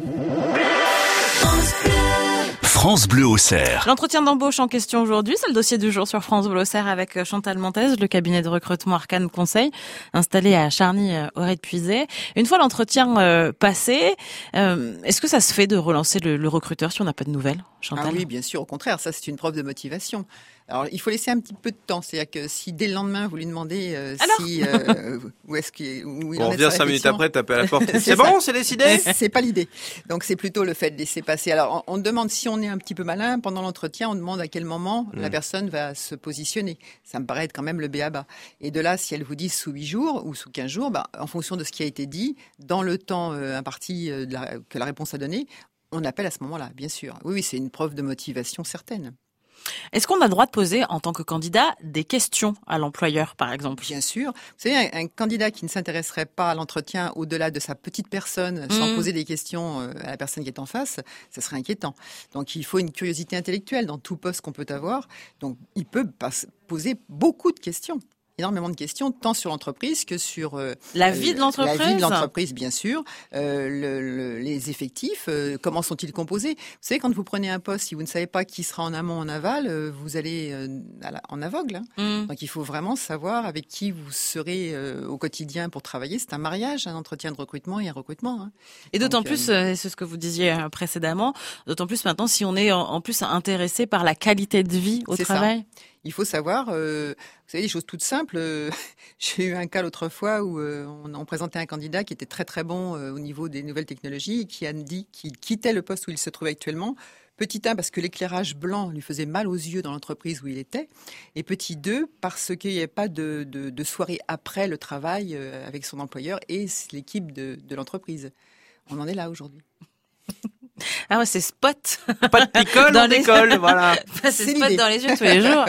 France Bleu Auxerre.
L'entretien d'embauche en question aujourd'hui, c'est le dossier du jour sur France Bleu Auxerre avec Chantal Mentez, le cabinet de recrutement Arcane Conseil, installé à Charny-Auré-de-Puisay. Une fois l'entretien euh, passé, euh, est-ce que ça se fait de relancer le, le recruteur si on n'a pas de nouvelles, Chantal ?
Ah oui, bien sûr, au contraire, ça c'est une preuve de motivation. Alors, il faut laisser un petit peu de temps. C'est-à-dire que si dès le lendemain, vous lui demandez euh, si euh, où est-ce qu'il où il
bon,
en
on
est
revient
sa
cinq minutes
réflexion.
après, taper à la porte.
C'est
C'est
ça.
bon, c'est décidé.
C'est pas l'idée. Donc, c'est plutôt le fait de laisser passer. Alors, on, on demande si on est un petit peu malin pendant l'entretien. On demande à quel moment
Mmh.
la personne va se positionner. Ça me paraît être quand même le b a ba. Et de là, si elle vous dit sous huit jours ou sous quinze jours, bah, en fonction de ce qui a été dit, dans le temps euh, imparti euh, de la, que la réponse a donné, on appelle à ce moment-là, bien sûr. Oui, oui, c'est une preuve de motivation certaine.
Est-ce qu'on a le droit de poser, en tant que candidat, des questions à l'employeur, par exemple ?
Bien sûr. Vous savez, un, un candidat qui ne s'intéresserait pas à l'entretien au-delà de sa petite personne, sans
Mmh.
poser des questions euh, à la personne qui est en face, ça serait inquiétant. Donc, il faut une curiosité intellectuelle dans tout poste qu'on peut avoir. Donc, il peut pas s- poser beaucoup de questions. Énormément de questions, tant sur l'entreprise que sur euh,
La vie de l'entreprise ?
la vie de l'entreprise, bien sûr. Euh, le, le, les effectifs, euh, comment sont-ils composés ? Vous savez, quand vous prenez un poste, si vous ne savez pas qui sera en amont, en aval, euh, vous allez euh, à la- en aveugle. Hein.
Mmh.
Donc, il faut vraiment savoir avec qui vous serez euh, au quotidien pour travailler. C'est un mariage, un entretien de recrutement et un recrutement. Hein.
Et d'autant
Donc,
plus,
euh,
euh, c'est ce que vous disiez euh, précédemment, d'autant plus maintenant si on est en, en plus intéressé par la qualité de vie au
C'est ça.
travail.
Il faut savoir, euh, vous savez, des choses toutes simples. euh, J'ai eu un cas l'autre fois où euh, on, on présentait un candidat qui était très très bon euh, au niveau des nouvelles technologies et qui a dit qu'il quittait le poste où il se trouvait actuellement. Petit un, parce que l'éclairage blanc lui faisait mal aux yeux dans l'entreprise où il était. Et petit deux, parce qu'il n'y avait pas de, de, de soirée après le travail euh, avec son employeur et l'équipe de, de l'entreprise. On en est là aujourd'hui.
Ah ouais, c'est spot.
Pas de picole,
Dans
on
les-
décolle, voilà.
c'est
C'est
spot
l'idée.
dans les yeux tous les jours.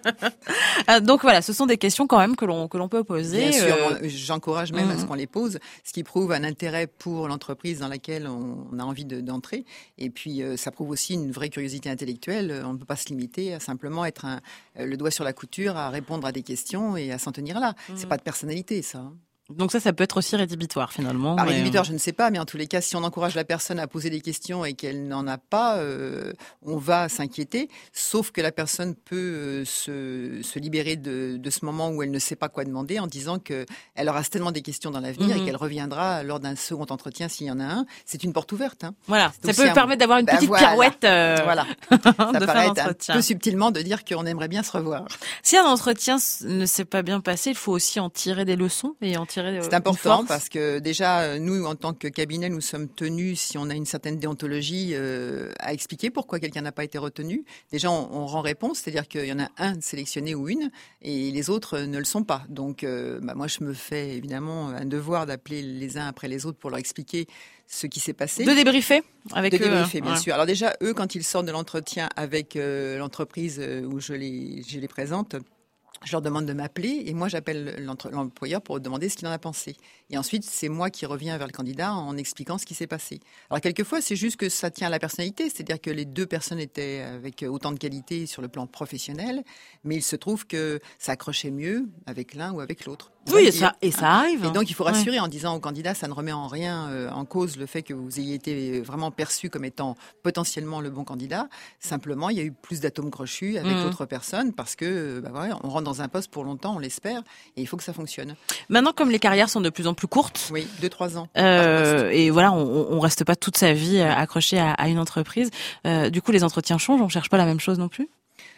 Ah, donc voilà, ce sont des questions quand même que l'on que l'on peut poser.
Bien sûr,
euh,
on- j'encourage même à ce
Mhm.
qu'on les pose, ce qui prouve un intérêt pour l'entreprise dans laquelle on, on a envie de- d'entrer. Et puis, euh, ça prouve aussi une vraie curiosité intellectuelle. On ne peut pas se limiter à simplement être un, euh, le doigt sur la couture, à répondre à des questions et à s'en tenir là. C'est
Mhm.
pas de personnalité, ça. hein.
Donc ça, ça peut être aussi rédhibitoire finalement.
Par
mais,
rédhibitoire, je ne sais pas, mais en tous les cas, si on encourage la personne à poser des questions et qu'elle n'en a pas, euh, on va s'inquiéter. Sauf que la personne peut euh, se, se libérer de, de ce moment où elle ne sait pas quoi demander en disant que elle aura tellement des questions dans l'avenir
Mhm.
et qu'elle reviendra lors d'un second entretien s'il y en a un. C'est une porte ouverte. Hein.
Voilà,
Donc,
ça peut
c'est un-
permettre d'avoir une
Ben
petite
voilà.
pirouette euh,
Voilà,
de
ça
fin
paraît être un
d'entretien.
peu subtilement de dire qu'on aimerait bien se revoir.
Si un entretien s- ne s'est pas bien passé, il faut aussi en tirer des leçons et en tirer. euh,
C'est
une
important
force.
parce que déjà, euh, nous, en tant que cabinet, nous sommes tenus, si on a une certaine déontologie, euh, à expliquer pourquoi quelqu'un n'a pas été retenu. Déjà, on, on rend réponse, c'est-à-dire qu'il y en a un sélectionné ou une, et les autres ne le sont pas. Donc, euh, bah, moi, je me fais évidemment un devoir d'appeler les uns après les autres pour leur expliquer ce qui s'est passé.
De débriefer avec
De
eux.
débriefer, bien
ouais.
sûr. Alors déjà, eux, quand ils sortent de l'entretien avec euh, l'entreprise euh, où je les, je les présente, je leur demande de m'appeler et moi, j'appelle l'entre- l'employeur pour demander ce qu'il en a pensé. Et ensuite, c'est moi qui reviens vers le candidat en expliquant ce qui s'est passé. Alors quelquefois, c'est juste que ça tient à la personnalité, c'est-à-dire que les deux personnes étaient avec autant de qualité sur le plan professionnel, mais il se trouve que ça accrochait mieux avec l'un ou avec l'autre. On va
Oui,
le
et
dire.
ça, et ça arrive.
Et donc, il faut
Ouais.
rassurer en disant au candidat, ça ne remet en rien euh, en cause le fait que vous ayez été vraiment perçu comme étant potentiellement le bon candidat. Simplement, il y a eu plus d'atomes crochus avec
Mhm.
l'autre personne parce que, euh, bah, voilà, on rentre dans un poste pour longtemps, on l'espère, et il faut que ça fonctionne.
Maintenant, comme les carrières sont de plus en plus courtes,
Oui, deux, trois ans.
euh, et voilà, on, on reste pas toute sa vie euh, accroché à, à une entreprise. Euh, du coup, les entretiens changent. On cherche pas la même chose non plus.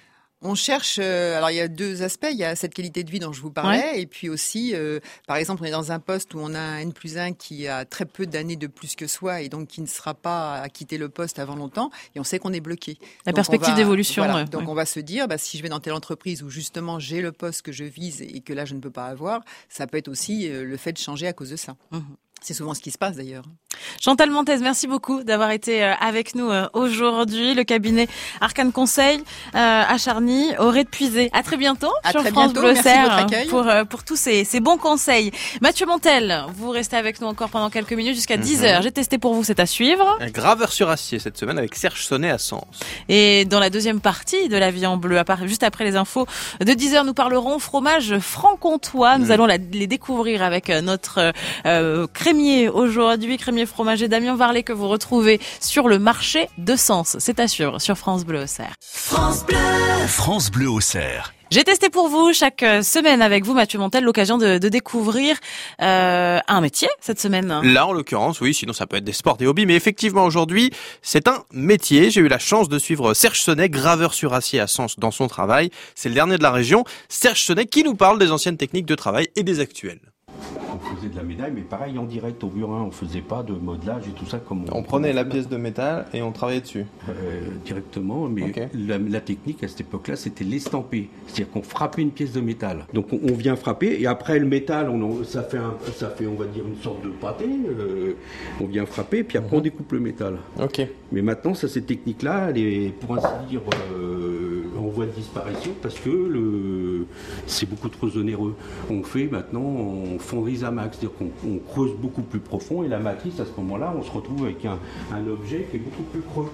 On cherche, euh, alors il y a deux aspects, il y a cette qualité de vie dont je vous parlais, et puis aussi, euh, par exemple, on est dans un poste où on a un N plus un qui a très peu d'années de plus que soi, et donc qui ne sera pas à quitter le poste avant longtemps, et on sait qu'on est bloqué.
La
Donc,
perspective
on va-
d'évolution,
voilà.
ouais,
donc
ouais.
on va se dire, bah, si je vais dans telle entreprise où justement j'ai le poste que je vise et que là je ne peux pas avoir, ça peut être aussi euh, le fait de changer à cause de ça.
Mhm.
C'est souvent ce qui se passe d'ailleurs.
Chantal Montes, merci beaucoup d'avoir été avec nous aujourd'hui. Le cabinet Arcane Conseil à Charny, aurait puisé. À très bientôt
à
sur
très
France
bientôt.
Bleu
Merci
Cerf
de votre accueil.
pour pour tous ces, ces bons conseils. Mathieu Montel, vous restez avec nous encore pendant quelques minutes jusqu'à dix heures. J'ai testé pour vous, c'est à suivre.
Un graveur sur acier cette semaine avec Serge Sonnet à Sens.
Et dans la deuxième partie de La Vie en Bleu, à part, juste après les infos de dix heures, nous parlerons fromage franc-comtois. Nous mmh. allons la, les découvrir avec notre euh, crémier aujourd'hui, crémier fromager Damien Varlet que vous retrouvez sur le marché de Sens. C'est à suivre sur France Bleu Auxerre.
France Bleu. France Bleu Auxerre.
J'ai testé pour vous chaque semaine avec vous, Mathieu Montel, l'occasion de, de découvrir euh, un métier cette semaine.
Là, en l'occurrence, oui, sinon ça peut être des sports, des hobbies, mais effectivement aujourd'hui, c'est un métier. J'ai eu la chance de suivre Serge Sonnet, graveur sur acier à Sens dans son travail. C'est le dernier de la région. Serge Sonnet qui nous parle des anciennes techniques de travail et des actuelles.
On faisait de la médaille, mais pareil en direct au burin, on faisait pas de modelage et tout ça comme on,
on prenait la pièce de métal et on travaillait dessus
euh, directement, mais
okay.
la, la technique à cette époque-là, c'était l'estamper, c'est-à-dire qu'on frappait une pièce de métal. Donc on, on vient frapper et après le métal, on, ça fait, un, ça fait, on va dire une sorte de pâté. Euh, on vient frapper puis après mm-hmm. on découpe le métal.
Ok.
Mais maintenant, ça, cette technique-là, elle est pour ainsi dire euh, en voie de disparition parce que le, c'est beaucoup trop onéreux. On fait maintenant, on fondrise à max, c'est-à-dire qu'on on creuse beaucoup plus profond et la matrice à ce moment-là on se retrouve avec un, un objet qui est beaucoup plus creux.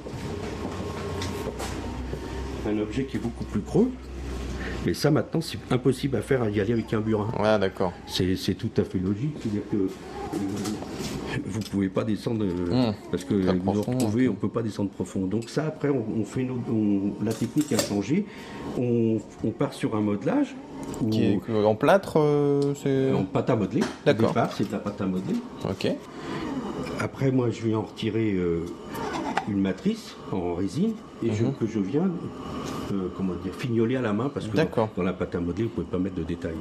Un objet qui est beaucoup plus creux. Mais ça maintenant c'est impossible à faire à y aller avec un burin.
Ouais, d'accord.
C'est, c'est tout à fait logique, c'est-à-dire que euh, vous pouvez pas descendre euh, mmh, parce que vous vous retrouvez, on peut pas descendre profond. Donc ça après on, on fait nos, on, la technique a changé, on, on part sur un modelage.
Qui est en plâtre, euh, c'est...
En pâte à modeler.
D'accord.
Au départ, c'est de la pâte à modeler.
Ok.
Après, moi, je vais en retirer euh, une matrice en résine et mm-hmm. je, que je viens, euh, comment dire, fignoler à la main parce que dans, dans la pâte à modeler, vous ne pouvez pas mettre de détails.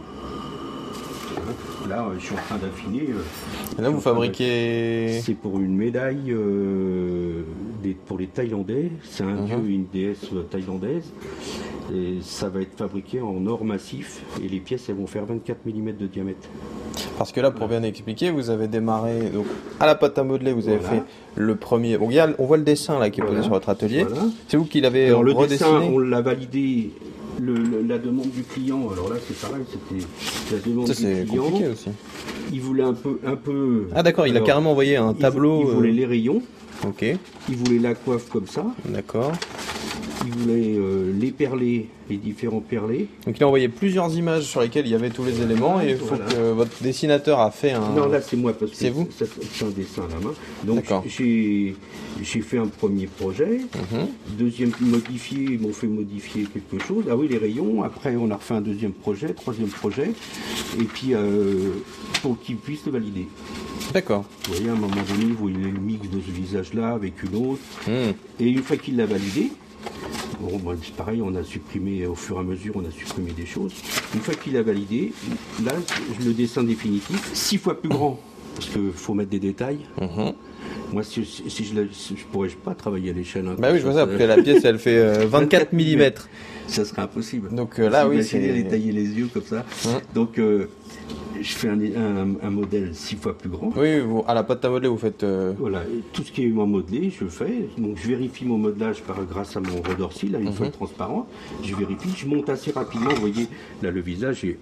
Là, je suis en train d'affiner. Euh,
là, vous fabriquez...
C'est pour une médaille euh, des, pour les Thaïlandais. C'est un mm-hmm. dieu et une déesse thaïlandaise. Et ça va être fabriqué en or massif et les pièces elles vont faire vingt-quatre millimètres de diamètre.
Parce que là, pour bien expliquer, vous avez démarré donc à la pâte à modeler, vous avez voilà. fait le premier. Bon, regarde, on voit le dessin là qui est voilà. posé sur votre atelier. Voilà. C'est vous qui l'avez alors, redessiné.
Le dessin, on l'a validé. Le, le, la demande du client. Alors là, c'est pareil, c'était la demande
ça,
du
c'est
client.
Compliqué aussi.
Il voulait un peu, un peu.
Ah d'accord, il alors, a carrément envoyé un tableau.
Il, il voulait euh... les rayons.
Ok.
Il voulait la coiffe comme ça.
D'accord.
Il voulait euh, les perlés, les différents perlés.
Donc il a envoyé plusieurs images sur lesquelles il y avait tous les éléments et il faut voilà. que votre dessinateur a fait un...
Non, là c'est moi parce que
c'est, vous
c'est, c'est un dessin à la main. Donc j'ai, j'ai fait un premier projet, mm-hmm. deuxième modifié, ils m'ont fait modifier quelque chose. Ah oui, les rayons, après on a refait un deuxième projet, troisième projet, et puis euh, pour qu'ils puissent le valider.
D'accord.
Vous voyez, à un moment donné, vous voyez le mix de ce visage-là avec une autre.
Mm.
Et une fois qu'il l'a validé, bon, bon, c'est pareil, on a supprimé, au fur et à mesure, on a supprimé des choses. Une fois qu'il a validé, là, le dessin définitif, six fois plus grand, parce qu'il faut mettre des détails.
Mm-hmm.
Moi, si, si je ne pourrais pas travailler à l'échelle. Hein,
bah oui, je vois ça, parce que la pièce, elle fait euh, vingt-quatre millimètres.
Ça serait impossible.
Donc euh, là, oui,
c'est... Imaginez les tailler les yeux comme ça. Mmh. Donc, euh, je fais un, un, un modèle six fois plus grand.
Oui, vous, à la pâte à modeler, vous faites... Euh...
Voilà, et tout ce qui est modelé, je le fais. Donc, je vérifie mon modelage par, grâce à mon redorsi, là, une mmh. feuille transparente. Je vérifie, je monte assez rapidement. Vous voyez, là, le visage est...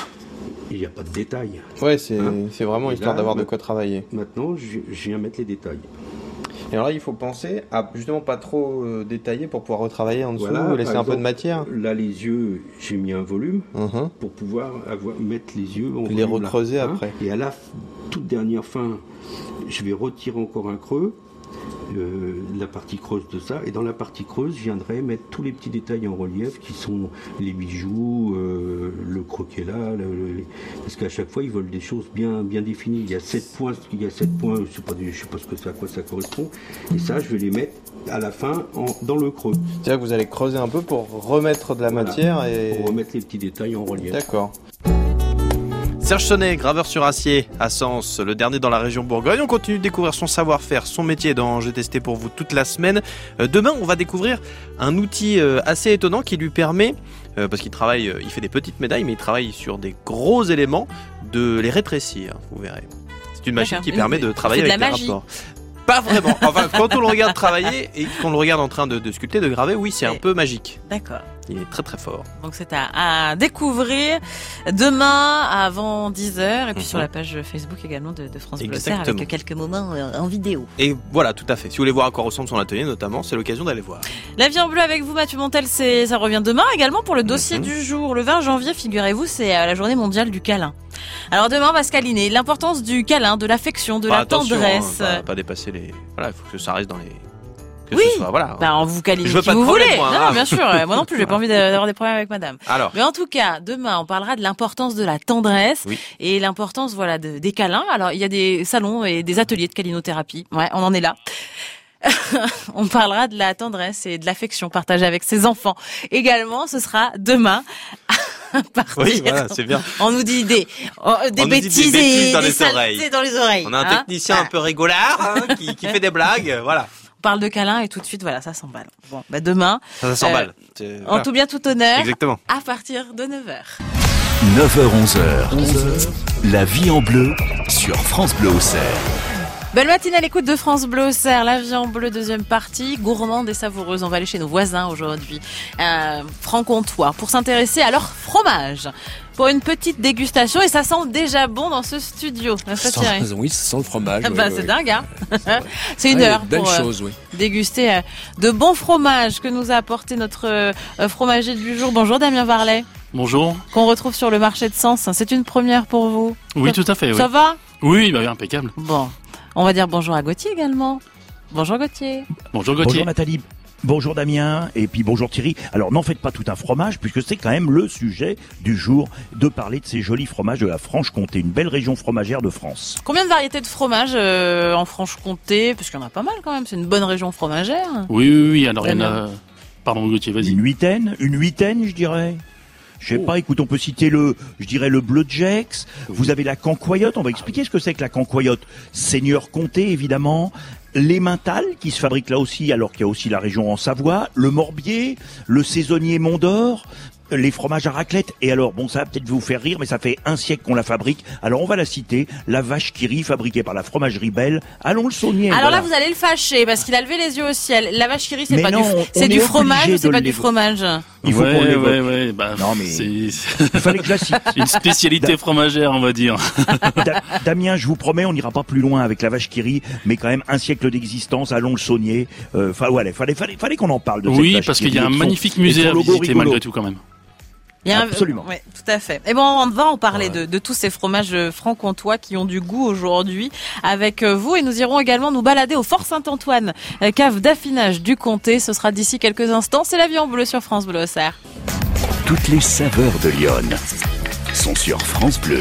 Il n'y a pas de détails.
Ouais, c'est, hein c'est vraiment et histoire là, d'avoir de quoi travailler.
Maintenant, je, je viens mettre les détails.
Et alors là, il faut penser à justement pas trop euh, détailler pour pouvoir retravailler en dessous, voilà, laisser un exemple, peu de matière.
Là, les yeux, j'ai mis un volume uh-huh. pour pouvoir avoir, mettre les yeux en
les
volume,
recreuser
là,
après.
Hein. Et à la toute dernière fin, je vais retirer encore un creux. Euh, la partie creuse de ça, et dans la partie creuse je viendrai mettre tous les petits détails en relief qui sont les bijoux, euh, le croquet là, le, le, les... parce qu'à chaque fois ils veulent des choses bien, bien définies. Il y a sept points, il y a sept points, je sais pas, je sais pas ce que c'est, à quoi ça correspond, et ça je vais les mettre à la fin en, dans le creux.
C'est-à-dire que vous allez creuser un peu pour remettre de la voilà, matière et
pour remettre les petits détails en relief.
D'accord. Serge Sonnet, graveur sur acier à Sens, le dernier dans la région Bourgogne. On continue de découvrir son savoir-faire, son métier dans J'ai testé pour vous toute la semaine. Euh, demain, on va découvrir un outil euh, assez étonnant qui lui permet, euh, parce qu'il travaille, euh, il fait des petites médailles, mais il travaille sur des gros éléments, de les rétrécir, vous verrez. C'est C'est une machine
D'accord.
qui permet de travailler
C'est de
avec
la
les
magie.
rapports. Pas vraiment. Enfin, quand on le regarde travailler et qu'on le regarde en train de, de sculpter, de graver, oui, c'est un
Et-
peu magique.
D'accord.
Il est très très fort.
Donc c'est à, à découvrir demain avant dix heures et puis
Mhm.
sur la page Facebook également de, de France Bleu Auxerre
Exactement.
avec quelques moments euh, en vidéo.
Et voilà, tout à fait. Si vous voulez voir à quoi ressemble son atelier, notamment, c'est l'occasion d'aller voir.
La vie en bleu avec vous Mathieu Montel, c'est ça revient demain également pour le dossier
Mhm.
du jour. Le vingt janvier, figurez-vous, c'est euh, la journée mondiale du câlin. Alors demain on va se câliner. L'importance du câlin, de l'affection, de
Bah,
la
attention,
tendresse.
hein, pas, pas dépasser les. Voilà, il faut que ça reste dans les. Que
Oui.
ce soit, voilà.
Bah, on vous câline
Je veux
qui
pas de
vous
problème,
voulez.
moi,
Non,
hein.
non, bien sûr. euh, Moi non plus, j'ai pas envie d'avoir des problèmes avec madame.
Alors.
Mais en tout cas, demain, on parlera de l'importance de la tendresse
Oui.
et l'importance, voilà, de, des câlins. Alors, il y a des salons et des ateliers de câlinothérapie. Ouais, on en est là. On parlera de la tendresse et de l'affection partagée avec ses enfants. Également, ce sera demain. À partir.
Oui, voilà, c'est bien.
On nous dit des, oh, des
On nous dit des
bêtises,
bêtises
et
dans
des
les
saletés
oreilles.
dans les oreilles.
On a un
hein.
technicien un peu rigolard hein, qui, qui fait des blagues, voilà.
On parle de câlins et tout de suite, voilà, ça s'emballe. Bon, bah demain,
Ça, ça s'emballe. C'est-
en
voilà.
tout bien, tout honneur,
Exactement.
à partir de neuf heures.
neuf heures onze heures. La vie en bleu sur France Bleu Auxerre.
Belle matinée à l'écoute de France Bleu Auxerre, la vie en bleu, deuxième partie, gourmande et savoureuse. On va aller chez nos voisins aujourd'hui, euh, franc-comtois, pour s'intéresser à leur fromage. Pour une petite dégustation, et ça sent déjà bon dans ce studio. N'est-ce pas,
Ça
Thierry?
sent- oui, ça sent le fromage.
Ah
oui,
bah,
oui,
c'est
oui.
dingue, hein.
vrai.
C'est une
Ah,
heure
belle
pour euh,
chose, oui.
déguster euh, de bons fromages que nous a apporté notre euh, fromager du jour. Bonjour Damien Varlet,
Bonjour.
qu'on retrouve sur le marché de Sens. C'est une première pour vous.
Oui, tout à fait. Oui,
Ça va?
oui bah, oui, impeccable.
Bon, on va dire bonjour à Gauthier également. Bonjour Gauthier.
Bonjour Gauthier.
Bonjour Nathalie, bonjour Damien, et puis bonjour Thierry. Alors n'en faites pas tout un fromage, puisque c'est quand même le sujet du jour, de parler de ces jolis fromages de la Franche-Comté, une belle région fromagère de France.
Combien de variétés de fromages euh, en Franche-Comté? Parce qu'il y en a pas mal quand même, c'est une bonne région fromagère.
Oui, oui, oui. Alors, il y en
Damien.
a. Pardon, Gauthier, vas-y.
Une huitaine, une huitaine je dirais. Je sais
Oh.
pas, écoute, on peut citer le, je dirais le Bleu de Gex. Vous avez la cancoyote, on va expliquer ce que c'est que la cancoyote. Seigneur Comté, évidemment. L'emmental, qui se fabrique là aussi, alors qu'il y a aussi la région en Savoie. Le Morbier, le saisonnier Mont d'Or. Les fromages à raclette. Et alors, bon, ça va peut-être vous faire rire, mais ça fait un siècle qu'on la fabrique. Alors, on va la citer. La vache qui rit, fabriquée par la fromagerie Belle. Allons le saunier.
Alors
voilà.
là, vous allez le fâcher parce qu'il a levé les yeux au ciel. La vache qui rit, c'est
Mais
pas
non,
du,
on
c'est
est
du fromage
obligé
ou c'est
de
pas
le
du
l'évo-
fromage?
Il faut
ouais,
qu'on l'évoque.
ouais, ouais. Bah,
Non, mais-
c'est
Il fallait que je la cite.
une spécialité fromagère, on va dire.
Da- Damien, je vous promets, on n'ira pas plus loin avec la vache qui rit, mais quand même un siècle d'existence, allons le saunier. Euh, Enfin, ouais, fallait, fallait, fallait qu'on en parle de cette
Oui,
vache
parce
qui
qu'il y a
rit
un
et de son-
magnifique
et de
musée
son
à
logo
visiter
rigolo.
malgré tout, quand même.
Il y a un-
Absolument.
Ouais, tout à fait. Et bon, on va en parler de, de tous ces fromages franc-comtois qui ont du goût aujourd'hui avec euh, vous. Et nous irons également nous balader au Fort Saint-Antoine, euh, cave d'affinage du comté. Ce sera d'ici quelques instants. C'est la vie en bleu sur France Bleu Auxerre.
Toutes les saveurs de Lyon sont sur France Bleu.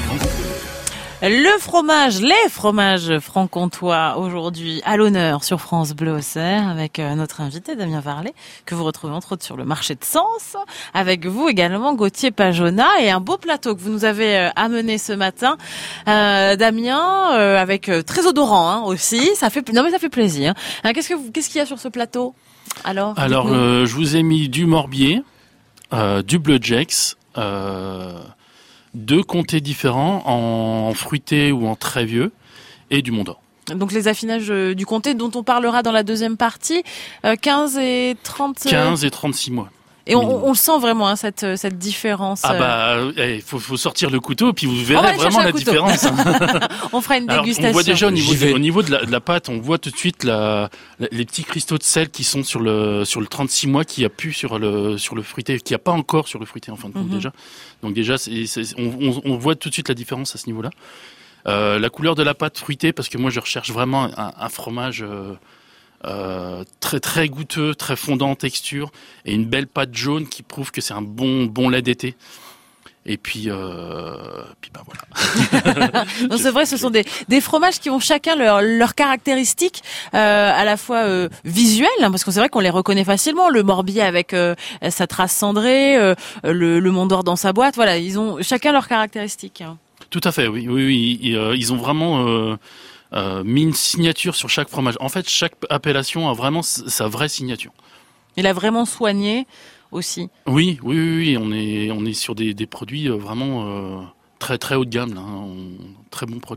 Le fromage, les fromages franc-comtois aujourd'hui à l'honneur sur France Bleu Auxerre avec euh, notre invité Damien Varlet que vous retrouvez entre autres sur le marché de Sens. Avec vous également Gauthier Pajona et un beau plateau que vous nous avez euh, amené ce matin, euh, Damien, euh, avec euh, très odorant hein, aussi. Ça fait non mais ça fait plaisir. Hein, qu'est-ce que vous, qu'est-ce qu'il y a sur ce plateau? Alors.
Alors,
dites-nous.
euh, je vous ai mis du Morbier, euh, du Bleu de Gex, euh, deux comtés différents en fruité ou en très vieux, et du Mont d'Or.
Donc les affinages euh, du comté dont on parlera dans la deuxième partie, euh, quinze et trente. euh,
quinze et trente-six mois.
Et on, on le sent vraiment hein, cette cette différence.
Ah
euh.
bah, il faut, faut sortir le couteau, puis vous
On va
verrez
aller
vraiment
chercher un
la
couteau.
différence. hein.
On fera une
Alors,
dégustation.
on voit déjà au niveau,
J'y vais.
au niveau de, la, de la pâte, on voit tout de suite la, la- les petits cristaux de sel qui sont sur le sur le trente-six mois, qui a pu sur le sur le fruité, qui a pas encore sur le fruité en fin de compte
Mhm.
déjà. Donc déjà, c'est, c'est- on, on, on voit tout de suite la différence à ce niveau-là. Euh, la couleur de la pâte fruitée, parce que moi je recherche vraiment un, un fromage euh, euh, très très goûteux, très fondant en texture, et une belle pâte jaune qui prouve que c'est un bon bon lait d'été. Et puis, euh, puis bah voilà.
Non, c'est vrai, ce sont des, des fromages qui ont chacun leur, leurs caractéristiques euh, à la fois euh, visuelles, hein, parce que c'est vrai qu'on les reconnaît facilement. Le Morbier avec euh, sa trace cendrée, euh, le, le Mont d'Or dans sa boîte. Voilà, ils ont chacun leurs caractéristiques. hein.
Tout à fait, oui, oui, oui. Ils, euh, ils ont vraiment euh, euh, mis une signature sur chaque fromage. En fait, chaque appellation a vraiment s- sa vraie signature.
Il a vraiment soigné aussi.
Oui, oui, oui, oui, on est on est sur des, des produits euh, vraiment euh, très très haut de gamme, là, hein. On- très bons produits. hein.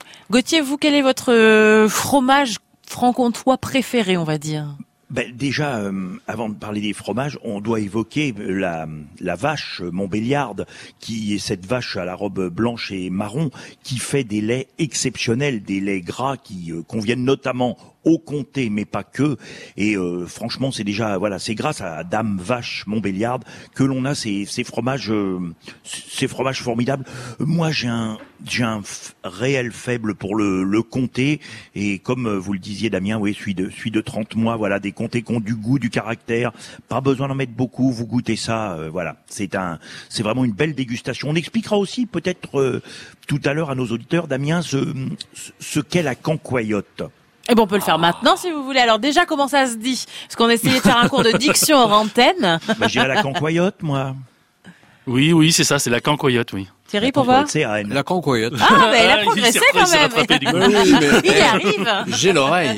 Gauthier, vous, quel est votre euh, fromage franc-comtois préféré, on va dire?
Ben, déjà, euh, avant de parler des fromages, on doit évoquer la, la vache montbéliarde, qui est cette vache à la robe blanche et marron, qui fait des laits exceptionnels, des laits gras qui euh, conviennent notamment au comté, mais pas que. Et euh, franchement, c'est déjà, voilà, c'est grâce à Dame Vache Montbéliarde que l'on a ces, ces fromages, euh, ces fromages formidables. Moi, j'ai un, j'ai un f- réel faible pour le, le comté. Et comme vous le disiez, Damien, oui, celui de, celui de trente mois, voilà, des comtés qui ont du goût, du caractère. Pas besoin d'en mettre beaucoup. Vous goûtez ça, euh, voilà. C'est un, c'est vraiment une belle dégustation. On expliquera aussi peut-être euh, tout à l'heure à nos auditeurs, Damien, ce, ce qu'est la cancoyote.
Eh ben, on peut le faire maintenant, si vous voulez. Alors, déjà, comment ça se dit? Parce qu'on essayait de faire un cours de diction hors antenne.
Bah, je dirais la cancoyote, moi.
Oui, oui, c'est ça, c'est la cancoyote, oui.
Thierry, pour voir?
C'est à N.
La cancoyote.
Ah, mais elle a
Il
progressé
s'est
quand
repris,
même.
il s'est rattrapé du coup.
Oui, mais-
Il y arrive.
J'ai l'oreille.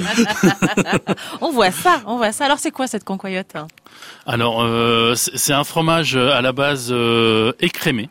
On voit ça, on voit ça. Alors, c'est quoi cette cancoyote?
Alors, euh, c'est c'est un fromage à la base euh, écrémé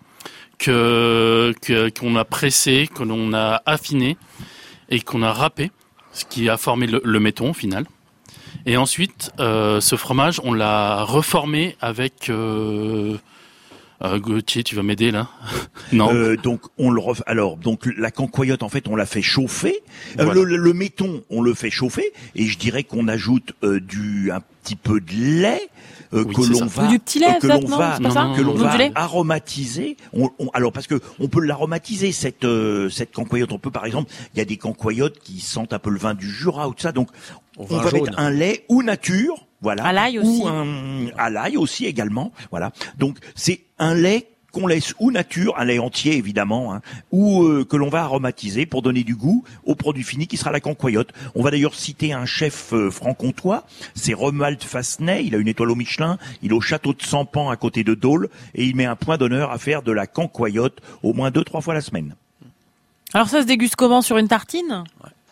que que- qu'on a pressé, que l'on a affiné et qu'on a râpé, ce qui a formé le, le méton au final. Et ensuite, euh, ce fromage, on l'a reformé avec... Euh, euh, Gauthier, tu vas m'aider là? Non.
Euh, donc on le ref... alors donc la cancoyote en fait on la fait chauffer. Euh,
Voilà.
le, le, le méton on le fait chauffer et je dirais qu'on ajoute euh, du un petit peu de lait. Euh,
Oui,
que
c'est
l'on
ça.
va,
Ou du petit lait,
euh, que
ça,
l'on
non,
va,
c'est pas
Non,
ça?
non,
que l'on
non,
va
du lait
aromatiser. On, on- alors parce que on peut l'aromatiser cette euh, cette cancoyote. On peut par exemple, il y a des cancoyotes qui sentent un peu le vin du Jura ou tout ça. Donc
Au
on
vin
va
jaune.
mettre un lait ou nature, voilà,
À l'ail aussi.
ou un à l'ail aussi également, voilà. Donc c'est un lait qu'on laisse ou nature, un lait entier évidemment, hein, ou euh, que l'on va aromatiser pour donner du goût au produit fini qui sera la cancoyote. On va d'ailleurs citer un chef euh, franc-comtois, c'est Romuald Fasseney, il a une étoile au Michelin, il est au château de Sampan à côté de Dole, et il met un point d'honneur à faire de la cancoyote au moins deux, trois fois la semaine.
Alors, ça se déguste comment? Sur une tartine?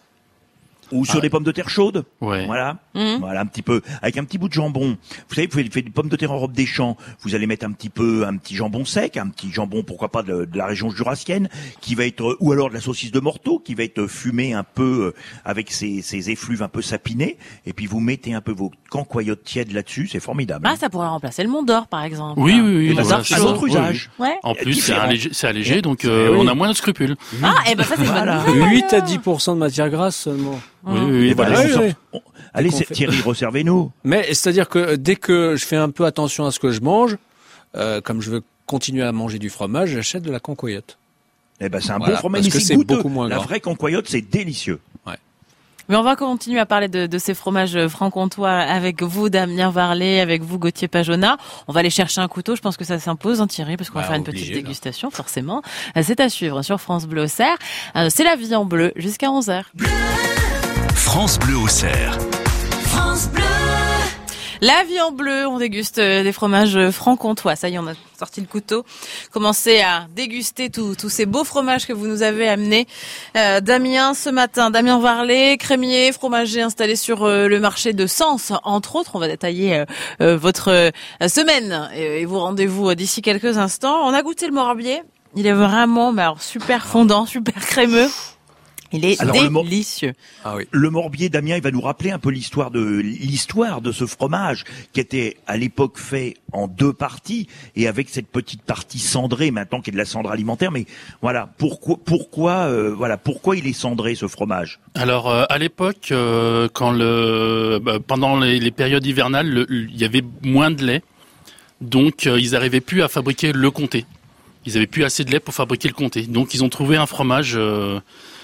Ou sur
Ah.
des pommes de terre chaudes.
Ouais.
Voilà.
Mhm.
Voilà, un petit peu. Avec un petit bout de jambon. Vous savez, vous faites des pommes de terre en robe des champs. Vous allez mettre un petit peu, un petit jambon sec, un petit jambon, pourquoi pas, de, de la région jurassienne, qui va être, ou alors de la saucisse de Morteau, qui va être fumée un peu, euh, avec ses, ses effluves un peu sapinés. Et puis vous mettez un peu vos cancoyotes tièdes là-dessus. C'est formidable.
Ah, ça pourrait remplacer le Mont d'Or, par exemple.
Oui, oui, oui.
Et
voilà,
à
c'est
un
ça.
autre
Oui,
usage.
Ouais.
En plus, c'est
Différent.
allégé, c'est allégé, donc euh,
oui.
on a moins de scrupules.
Ah, eh ben, ça, c'est une bonne
Voilà.
nouvelle.
huit à
alors.
dix pour cent de matière grasse seulement.
Oui, oui, oui,
Et
voilà.
voilà,
oui,
on sort-
oui.
on- Allez,
qu'on
c'est-
fait-
Thierry, resservez-nous.
Mais c'est-à-dire que dès que je fais un peu attention à ce que je mange, euh, comme je veux continuer à manger du fromage, j'achète de la cancoyote.
Eh ben, c'est un
Voilà,
bon fromage,
parce
mais
que
c'est
c'est
goûteux.
beaucoup moins
La
gras.
vraie cancoyote, c'est délicieux.
Mais on va continuer à parler de, de ces fromages franc-comtois avec vous, Damien Varlet, avec vous, Gauthier Pajona. On va aller chercher un couteau. Je pense que ça s'impose, hein, Thierry, parce qu'on
Bah,
va faire une
obligé,
petite
là.
dégustation, forcément. Euh, C'est à suivre sur France Bleu Auxerre. Euh, C'est la vie en bleu jusqu'à onze heures.
France Bleu Auxerre.
La vie en bleu, on déguste euh, des fromages euh, franc-comtois. Ça y est, on a sorti le couteau. Commencez à déguster tous tous ces beaux fromages que vous nous avez amenés. Euh, Damien, ce matin, Damien Varlet, crémier, fromager installé sur euh, le marché de Sens, entre autres. On va détailler euh, euh, votre euh, semaine et, et vos rendez-vous euh, d'ici quelques instants. On a goûté le morbier. Il est vraiment mais alors, super fondant, super crémeux. Il est
Alors, le mor-
délicieux.
Ah oui.
Le morbier, Damien, il va nous rappeler un peu l'histoire de l'histoire de ce fromage qui était à l'époque fait en deux parties et avec cette petite partie cendrée maintenant qui est de la cendre alimentaire. Mais voilà, pourquoi pourquoi euh, voilà pourquoi il est cendré ce fromage?
Alors euh, à l'époque, euh, quand le bah, pendant les, les périodes hivernales, le- le- il y avait moins de lait, donc euh, ils n'arrivaient plus à fabriquer le comté. Ils avaient plus assez de lait pour fabriquer le comté, donc ils ont trouvé un fromage euh,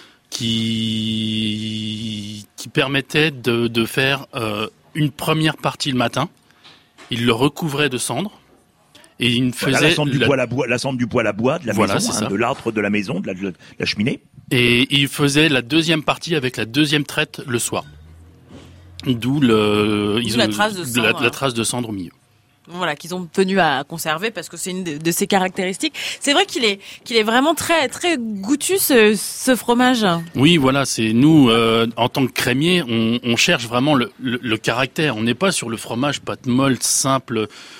qui qui permettait de, de faire euh, une première partie le matin. Ils le recouvraient de cendre et ils
Voilà,
faisaient
la cendre du
la-
poêle à bois, la cendre du poêle à bois de la
Voilà,
maison,
c'est
hein,
ça.
de l'âtre de la maison, de la, de la cheminée.
Et il faisait la deuxième partie avec la deuxième traite le soir. D'où le, ils
la
ont-
trace de
la,
cendre,
la
hein.
trace de cendre au milieu.
Voilà, qu'ils ont tenu à conserver parce que c'est une de, de ses caractéristiques. C'est vrai qu'il est qu'il est vraiment très très goûtu ce, ce fromage.
Oui, voilà, c'est nous euh, en tant que crémier, on, on cherche vraiment le, le, le caractère. On n'est pas sur le fromage pâte molle simple que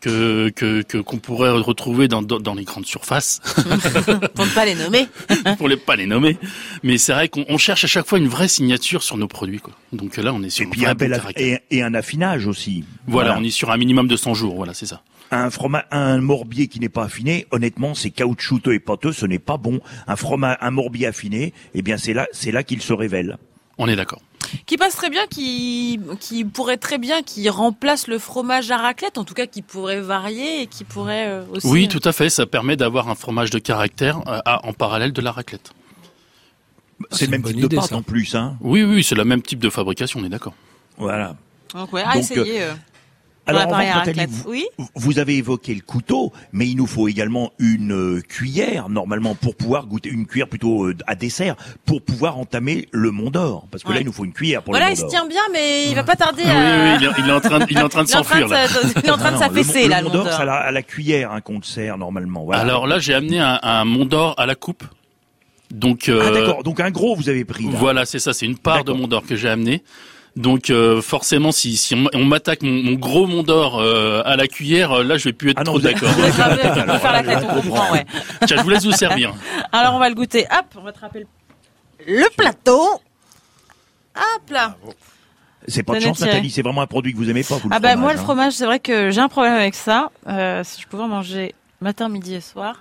que que que qu'on pourrait retrouver dans dans, dans les grandes surfaces.
Pour ne pas les nommer.
Pour les pas les nommer. Mais c'est vrai qu'on on cherche à chaque fois une vraie signature sur nos produits, quoi. Donc là, on est sur
Et
un
puis
vrai
un bel
beau
aff-
caractère.
et, et un affinage aussi.
Voilà, on est sur un minimum de cent jours. Voilà, c'est ça.
Un fromage, un morbier qui n'est pas affiné, honnêtement, c'est caoutchouteux et pâteux, ce n'est pas bon. Un fromage, un morbier affiné, eh bien c'est là, c'est là qu'il se révèle.
On est d'accord.
Qui passe très bien, qui, qui pourrait très bien, qui remplace le fromage à raclette, en tout cas qui pourrait varier et qui pourrait euh, aussi...
Oui, tout à fait. Ça permet d'avoir un fromage de caractère euh, à, en parallèle de la raclette.
C'est le même type de pâte en plus, hein.
Oui, oui, c'est le même type de fabrication, on est d'accord.
Voilà.
Donc ouais, à
Donc,
essayer... Euh...
Alors,
l'appareil
avant,
à
Nathalie,
raclette.
vous,
Oui.
vous avez évoqué le couteau, mais il nous faut également une euh, cuillère, normalement, pour pouvoir goûter, une cuillère plutôt euh, à dessert, pour pouvoir entamer le Mont d'Or. Parce que
Ouais.
là, il nous faut une cuillère pour
Voilà,
le
il
Mont
se
d'Or.
tient bien, mais il va pas tarder
Ah,
à...
oui, oui, il est, il est en train, de- il est en train de
Il est en train
s'enfuir
de
là.
se- il est en train de
Non, non, le
s'affaisser,
Mont-
là,
le
le
Mont d'Or,
Mont
c'est à
d'Or.
la, à la cuillère hein, qu'on te sert normalement. Voilà.
Alors là, j'ai amené un, un Mont d'Or à la coupe. Donc euh,
Ah d'accord, donc un gros vous avez pris là.
Voilà, c'est ça, c'est une part de Mont d'Or que j'ai amené. Donc euh, forcément, si, si on, on m'attaque mon, mon gros Mont d'Or euh, à la cuillère, euh, là, je vais plus être
Ah non,
trop
vous êtes-
d'accord.
vous êtes-
On peut faire la tête, on comprend, ouais.
Tiens, je vous laisse vous servir.
Alors on va le goûter. Hop, on va attraper le, le plateau. Hop là.
C'est pas de
Tenez,
chance
Thierry.
Nathalie, c'est vraiment un produit que vous aimez pas vous le
Ah bah
fromage,
moi le
hein.
fromage, c'est vrai que j'ai un problème avec ça. Euh, si je pouvais en manger matin, midi et soir.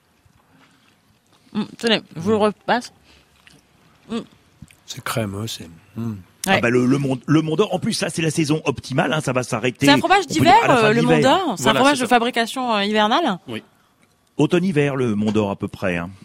Hum, tenez, je vous le repasse. Hum.
C'est crémeux, c'est. hum.
Ah
Ouais.
bah le, le, Mont, le Mont d'Or, en plus ça c'est la saison optimale, hein, ça va s'arrêter.
C'est un fromage
on peut dire,
d'hiver,
à la fin
euh,
de
le Mont
l'hiver.
d'Or. C'est
Voilà,
un fromage
c'est
de
ça.
fabrication euh, hivernale.
Automne-hiver le Mont d'Or à peu près. Hein.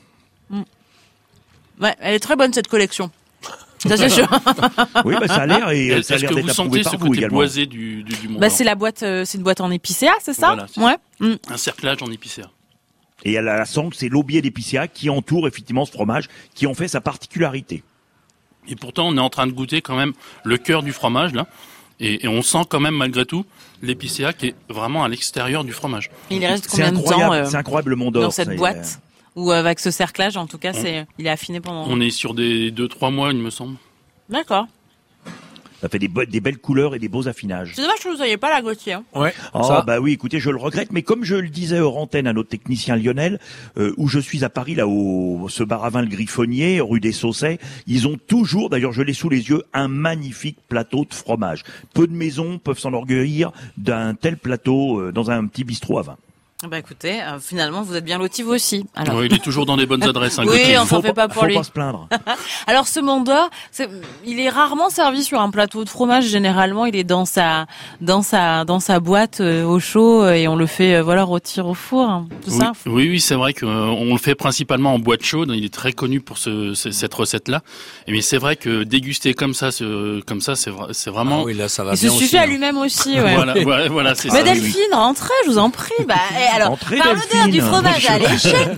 Ouais, elle est très bonne cette collection. Ça c'est sûr.
Oui bah ça a l'air et
Est-ce
ça a l'air
que
d'être
vous
approuvé
sentez
par
ce
vous
côté
également.
boisé du, du, du Mont
Bah
d'Or
c'est la boîte, euh, c'est une boîte en épicéa, c'est ça?
Voilà, c'est
Ouais. Hum.
Un cerclage en épicéa.
Et elle a la sangle, c'est l'aubier d'épicéa qui entoure effectivement ce fromage, qui en fait sa particularité.
Et pourtant, on est en train de goûter quand même le cœur du fromage là, et, et on sent quand même malgré tout l'épicéa qui est vraiment à l'extérieur du fromage.
Il reste
C'est
combien de temps
incroyable,
euh,
c'est incroyable le Mont d'Or.
dans cette
c'est-
boîte? Ou avec ce cerclage, en tout cas,
On-
c'est, il est affiné pendant.
On est sur des deux trois mois, il me semble.
D'accord.
Ça fait des, be- des belles couleurs et des beaux affinages.
C'est dommage que vous soyez pas la Gauthier. Hein.
Ouais.
Oh
ça.
bah oui, écoutez, je le regrette, mais comme je le disais hors antenne à notre technicien Lionel, euh, où je suis à Paris, là, au ce bar à vin le Griffonnier, rue des Saussets, ils ont toujours, d'ailleurs je l'ai sous les yeux, un magnifique plateau de fromage. Peu de maisons peuvent s'enorgueillir d'un tel plateau euh, dans un petit bistrot à vin.
Bah écoutez, euh, finalement, vous êtes bien lotis vous aussi. Alors,
Ouais, il est toujours dans les bonnes adresses. Hein,
Oui,
Gauthier.
on s'en
Faut
fait pas pour
faut
lui.
pas se plaindre.
alors ce Mont d'Or, c'est, il est rarement servi sur un plateau de fromage. Généralement, il est dans sa, dans sa, dans sa boîte euh, au chaud euh, et on le fait, euh, voilà, rôtir au four. Hein, tout
Oui,
ça.
oui, oui, c'est vrai qu'on le fait principalement en boîte chaude. Il est très connu pour ce, ce- cette recette-là. Et mais c'est vrai que déguster comme ça, ce, comme ça, c'est vra- c'est vraiment.
Ah oui, là, ça va
Il se
bien
suffit
aussi.
à
hein.
lui-même aussi. Ouais.
Voilà, voilà, voilà, c'est
Mais
ça.
Delphine, rentrez, je vous en prie. Bah, et alors,
Entrez,
par l'odeur
Delphine.
du fromage à l'échelle.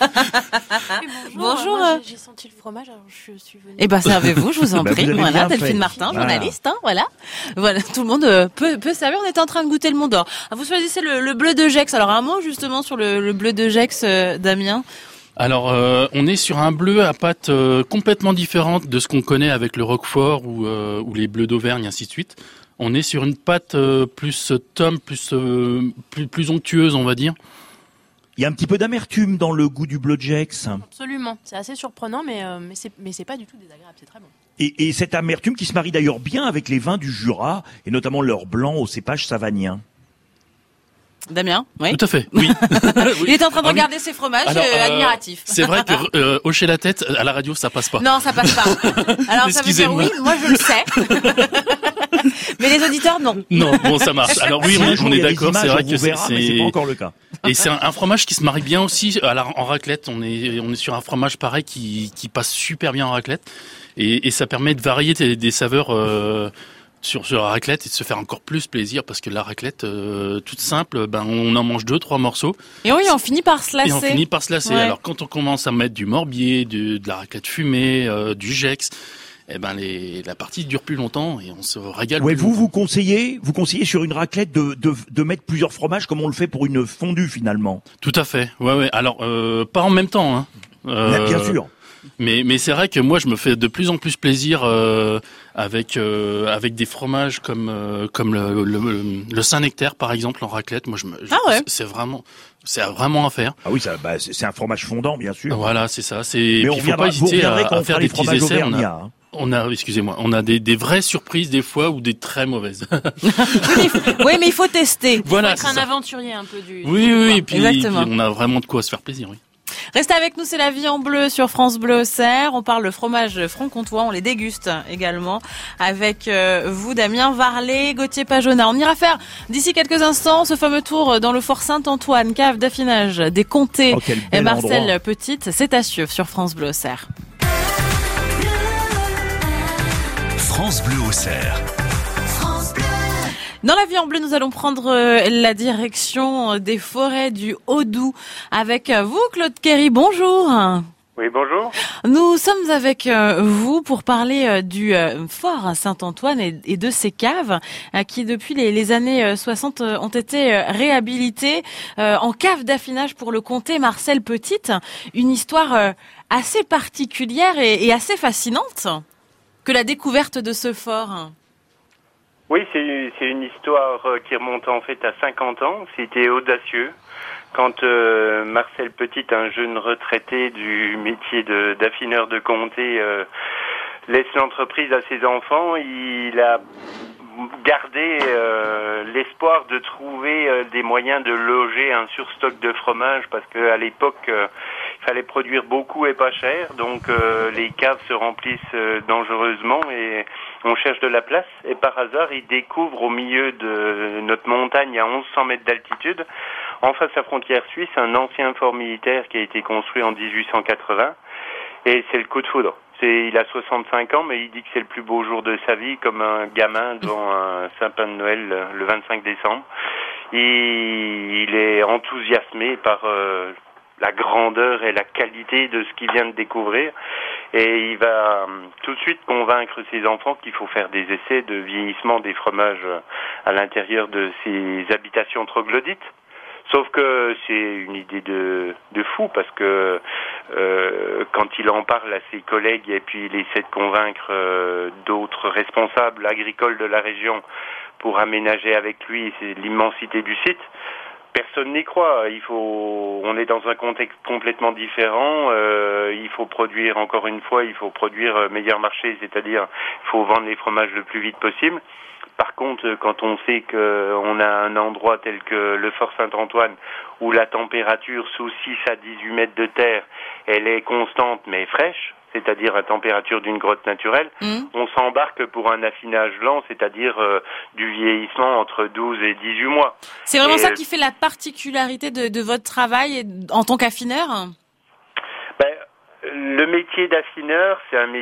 Bonjour.
Bonjour,
Moi,
euh.
j'ai- j'ai senti le fromage, alors je suis venue.
Eh ben, servez-vous, je vous en
Bah,
prie.
vous avez
Voilà,
bien
Delphine
fait.
Martin,
Voilà.
journaliste, hein, voilà. Voilà, tout le monde euh, peut, peut servir. On était en train de goûter le Mont d'Or. Ah, vous choisissez le, le bleu de Gex. Alors, un mot justement sur le, le bleu de Gex, euh, Damien.
Alors, euh, on est sur un bleu à pâte euh, complètement différente de ce qu'on connaît avec le Roquefort ou, euh, ou les bleus d'Auvergne, ainsi de suite. On est sur une pâte euh, plus tome, plus, euh, plus plus onctueuse, on va dire.
Il y a un petit peu d'amertume dans le goût du Bleu Jex.
Absolument. C'est assez surprenant, mais, euh, mais c'est mais c'est pas du tout désagréable. C'est très bon.
Et, et cette amertume qui se marie d'ailleurs bien avec les vins du Jura, et notamment leur blanc au cépage savagnin.
Damien, oui.
Tout à fait, oui.
Il est en train de
Ah oui.
regarder ses fromages,
Alors,
euh,
euh,
admiratif.
C'est vrai que euh, hocher la tête à la radio, ça passe pas.
Non, ça passe pas. Alors, ça veut dire
Excusez-moi.
oui, moi je le sais. Mais les auditeurs, non.
Non, bon, ça marche. Alors oui,
Si un
on,
jour
on
il y
est
a des
d'accord.
images,
C'est vrai
on
que
vous verra, mais c'est pas encore le cas.
Et c'est un, un fromage qui se marie bien aussi à la, en raclette. On est, on est sur un fromage pareil qui, qui passe super bien en raclette. Et, et ça permet de varier des, des saveurs euh, sur, sur la raclette et de se faire encore plus plaisir parce que la raclette, euh, toute simple, ben on en mange deux, trois morceaux.
Et oui, on finit par se lasser.
Et on finit par se lasser.
Ouais.
Alors quand on commence à mettre du morbier, du, de la raclette fumée, euh, du gex, eh ben les, la partie dure plus longtemps et on se régale.
Ouais,
plus
vous,
longtemps.
vous conseillez, vous conseillez sur une raclette de, de, de mettre plusieurs fromages comme on le fait pour une fondue finalement.
Tout à fait. Ouais, ouais. Alors euh, pas en même temps. Hein. Euh,
Bien sûr.
Mais, mais c'est vrai que moi, je me fais de plus en plus plaisir euh, avec euh, avec des fromages comme euh, comme le, le, le Saint-Nectaire, par exemple, en raclette. Moi, je me, je,
Ah ouais.
c'est vraiment, c'est vraiment à faire.
Ah oui, ça, bah, c'est c'est un fromage fondant, bien sûr.
Voilà, c'est ça. C'est.
Mais
puis,
on
faut
reviendra,
pas
vous
hésiter à,
reviendrez quand
à
on
faire
fera
des
les
petits
fromages
essais. On a,
auvergnats, hein.
on a, excusez-moi, on a des, des vraies surprises des fois ou des très mauvaises.
Oui, mais il faut tester.
Voilà,
Être
c'est
un
ça.
aventurier un peu du.
Oui, oui, oui. Et puis,
Exactement.
puis on a vraiment de quoi se faire plaisir. Oui.
Restez avec nous, c'est la vie en bleu sur France Bleu Auxerre. On parle de fromage franc-comtois, on les déguste également avec euh, vous, Damien Varlet, Gauthier Pajonat. On ira faire d'ici quelques instants ce fameux tour dans le fort Saint-Antoine, cave d'affinage des comtés.
Oh, quel
Et
bel
Marcel
endroit.
Petite, c'est à Cieux sur France Bleu Auxerre.
France Bleu Auxerre.
Dans la vie en bleu, nous allons prendre euh, la direction des forêts du Haut-Doubs avec euh, vous, Claude Kerry. Bonjour.
Oui, bonjour.
Nous sommes avec euh, vous pour parler euh, du euh, fort Saint-Antoine et, et de ses caves euh, qui, depuis les, les années euh, soixante, euh, ont été euh, réhabilitées euh, en cave d'affinage pour le comté Marcel Petite. Une histoire euh, assez particulière et, et assez fascinante que la découverte de ce fort.
Oui, c'est c'est une histoire euh, qui remonte en fait à cinquante ans. C'était audacieux. Quand euh, Marcel Petit, un jeune retraité du métier de d'affineur de comté, euh, laisse l'entreprise à ses enfants, il a gardé euh, l'espoir de trouver euh, des moyens de loger un surstock de fromage parce que à l'époque euh, il fallait produire beaucoup et pas cher, donc euh, les caves se remplissent euh, dangereusement et on cherche de la place. Et par hasard, il découvre au milieu de notre montagne à onze cents mètres d'altitude, en face à la frontière suisse, un ancien fort militaire qui a été construit en dix-huit cent quatre-vingts. Et c'est le coup de foudre. C'est, il a soixante-cinq ans, mais il dit que c'est le plus beau jour de sa vie, comme un gamin devant un sapin de Noël le vingt-cinq décembre. Il, il est enthousiasmé par euh, la grandeur et la qualité de ce qu'il vient de découvrir. Et il va euh, tout de suite convaincre ses enfants qu'il faut faire des essais de vieillissement des fromages à l'intérieur de ces habitations troglodytes. Sauf que c'est une idée de, de fou parce que euh, quand il en parle à ses collègues et puis il essaie de convaincre euh, d'autres responsables agricoles de la région pour aménager avec lui l'immensité du site, personne n'y croit. Il faut, on est dans un contexte complètement différent. Euh, il faut produire, encore une fois, il faut produire meilleur marché, c'est-à-dire il faut vendre les fromages le plus vite possible. Par contre, quand on sait qu'on a un endroit tel que le fort Saint-Antoine où la température sous six à dix-huit mètres de terre, elle est constante mais fraîche, c'est-à-dire à température d'une grotte naturelle, mmh. on s'embarque pour un affinage lent, c'est-à-dire euh, du vieillissement entre douze et dix-huit mois.
C'est vraiment
et,
ça qui fait la particularité de, de votre travail en tant qu'affineur ?
Ben, le métier d'affineur, c'est un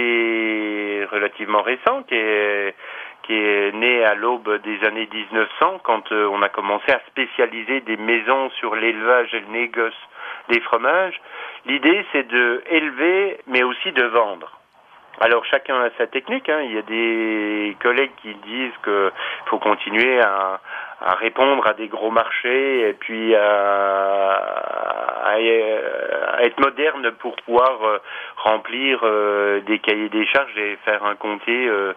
métier relativement récent qui est... qui est né à l'aube des années dix-neuf cents, quand euh, on a commencé à spécialiser des maisons sur l'élevage et le négoce des fromages. L'idée, c'est de élever, mais aussi de vendre. Alors, chacun a sa technique, hein. Il y a des collègues qui disent qu'il faut continuer à, à répondre à des gros marchés et puis à, à, à être moderne pour pouvoir euh, remplir euh, des cahiers des charges et faire un comté euh,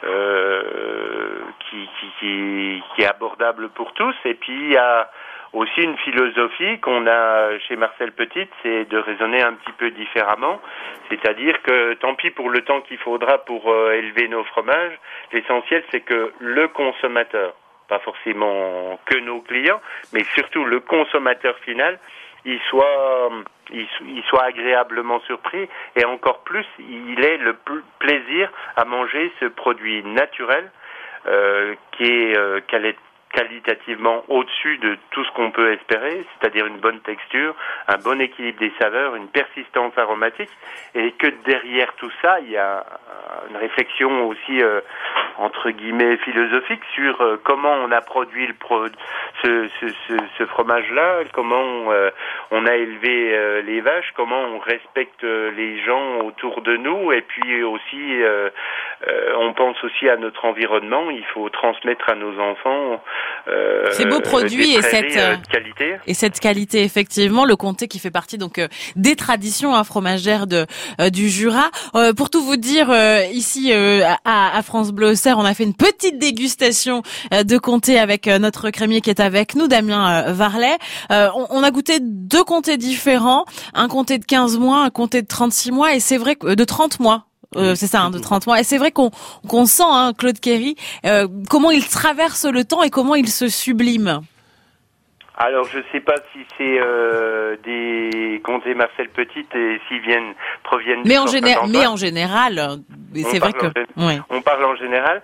euh, qui, qui, qui, qui est abordable pour tous. Et puis, il y a aussi une philosophie qu'on a chez Marcel Petit, c'est de raisonner un petit peu différemment. C'est-à-dire que tant pis pour le temps qu'il faudra pour euh, élever nos fromages, l'essentiel c'est que le consommateur, pas forcément que nos clients, mais surtout le consommateur final, il soit, il, il soit agréablement surpris et encore plus, il ait le plaisir à manger ce produit naturel euh, qui est euh, qualitativement au-dessus de tout ce qu'on peut espérer, c'est-à-dire une bonne texture, un bon équilibre des saveurs, une persistance aromatique, et que derrière tout ça, il y a une réflexion aussi euh, entre guillemets philosophique sur euh, comment on a produit le pro- ce, ce, ce, ce fromage-là, comment euh, on a élevé euh, les vaches, comment on respecte euh, les gens autour de nous, et puis aussi euh, euh, on pense aussi à notre environnement. Il faut transmettre à nos enfants euh,
ces beaux produits
des
et cette
prairies, euh, de qualité.
Et cette qualité, effectivement, le comté qui fait partie donc euh, des traditions hein, fromagères de euh, du Jura. Euh, pour tout vous dire, euh, ici euh, à, à France Bleu Auxerre, on a fait une petite dégustation euh, de comté avec euh, notre crémier qui est avec nous, Damien euh, Varlet. Euh, on, on a goûté deux comtés différents, un comté de quinze mois, un comté de trente-six mois, et c'est vrai que euh, de trente mois. Euh, c'est ça, hein, de trente mois. Et c'est vrai qu'on qu'on sent, hein, Claude Quéry, euh, comment il traverse le temps et comment il se sublime.
Alors, je sais pas si c'est euh, des comtés Marcel Petit et s'ils viennent proviennent.
Mais
du
en,
Fort
géné-
Saint-Antoine.
mais en général, euh, c'est vrai que.
En gé-
Ouais.
On parle en général.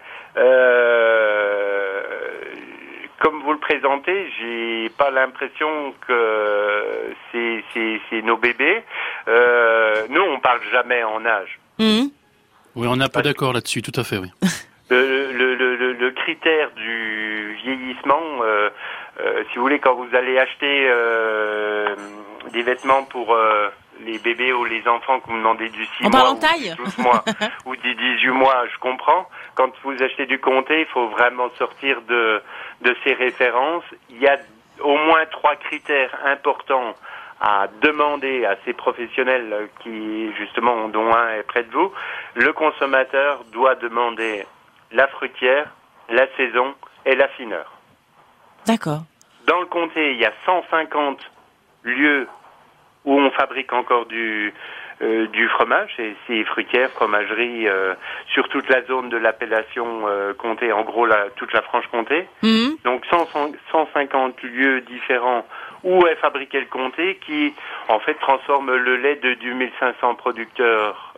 Euh, comme vous le présentez, j'ai pas l'impression que c'est c'est c'est nos bébés. Euh, nous, on parle jamais en âge.
Mmh.
Oui, on est un peu d'accord là-dessus, tout à fait, oui.
Le, le, le, le, le critère du vieillissement, euh, euh, si vous voulez, quand vous allez acheter euh, des vêtements pour euh, les bébés ou les enfants, que vous demandez du six
On
mois,
parle en
ou
taille
du douze mois ou du dix-huit mois, je comprends. Quand vous achetez du comté, il faut vraiment sortir de, de ces références. Il y a au moins trois critères importants à demander à ces professionnels qui, justement, dont un est près de vous. Le consommateur doit demander la fruitière, la saison et la fineur.
D'accord.
Dans le comté, il y a cent cinquante lieux où on fabrique encore du euh, du fromage, et c'est fruitière, fromagerie, euh, sur toute la zone de l'appellation euh, comté, en gros la, toute la Franche-Comté.
Mmh.
Donc cent cinquante lieux différents où est fabriqué le comté, qui en fait transforme le lait de deux mille cinq cents producteurs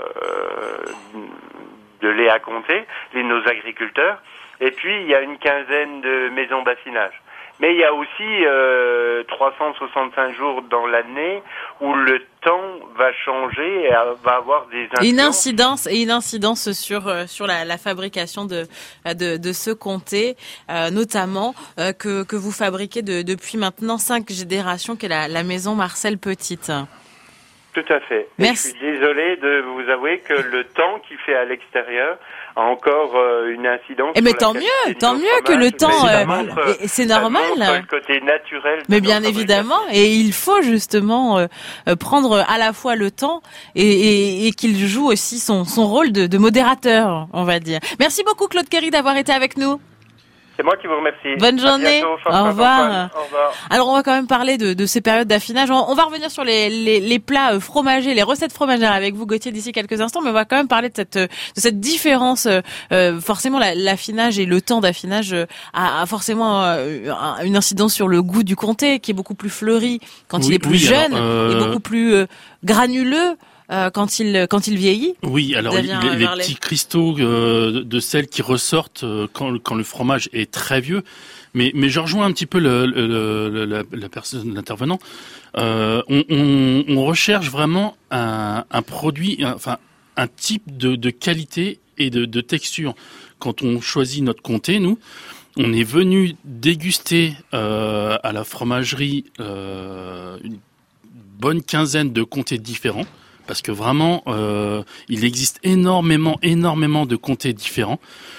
euh, de lait à comté, les nos agriculteurs. Et puis il y a une quinzaine de maisons bassinage. Mais il y a aussi euh, trois cent soixante-cinq jours dans l'année où le temps va changer et va avoir des influences.
Une incidence et une incidence sur euh, sur la, la fabrication de de, de ce comté, euh, notamment euh, que que vous fabriquez de, depuis maintenant cinq générations, qu'est la, la maison Marcel Petite.
Tout à fait.
Merci.
Et je suis désolé de vous avouer que le temps qu'il fait à l'extérieur a encore euh, une incidence.
Eh mais
sur
tant
la
mieux,
qualité
tant
de nos
mieux que le
fromages,
temps.
mais ça
euh,
montre-
et c'est
ça
normal.
montre le côté naturel. de
Mais
nos
bien
fabrications.
évidemment, et il faut justement euh, euh, prendre à la fois le temps et, et, et qu'il joue aussi son, son rôle de, de modérateur, on va dire. Merci beaucoup Claude Quéry d'avoir été avec nous.
C'est moi qui vous remercie.
Bonne
À
journée.
bientôt, Fort
Au revoir.
Saint-Antoine. Au revoir.
Alors on va quand même parler de, de ces périodes d'affinage. On, on va revenir sur les, les, les plats euh, fromagers, les recettes fromagères avec vous Gauthier d'ici quelques instants, mais on va quand même parler de cette, de cette différence. Euh, forcément la, l'affinage et le temps d'affinage euh, a, a forcément euh, une incidence sur le goût du comté qui est beaucoup plus fleuri quand
Oui,
il est plus
oui,
jeune
alors, euh,
et beaucoup plus euh, granuleux euh, quand il quand il vieillit.
Oui, alors
Damien
les, les
Varlet.
petits cristaux euh, de- de sel qui ressortent euh, quand, quand le fromage est très vieux. Mais, mais je rejoins un petit peu le, le, le- la, la personne, l'intervenant. Euh, on, on, on recherche vraiment un, un produit, un- enfin un type de, de qualité et de, de texture. Quand on choisit notre comté, nous, on est venu déguster euh, à la fromagerie euh, une bonne quinzaine de comtés différents. Parce que vraiment, euh, il existe énormément, énormément de comtés différents.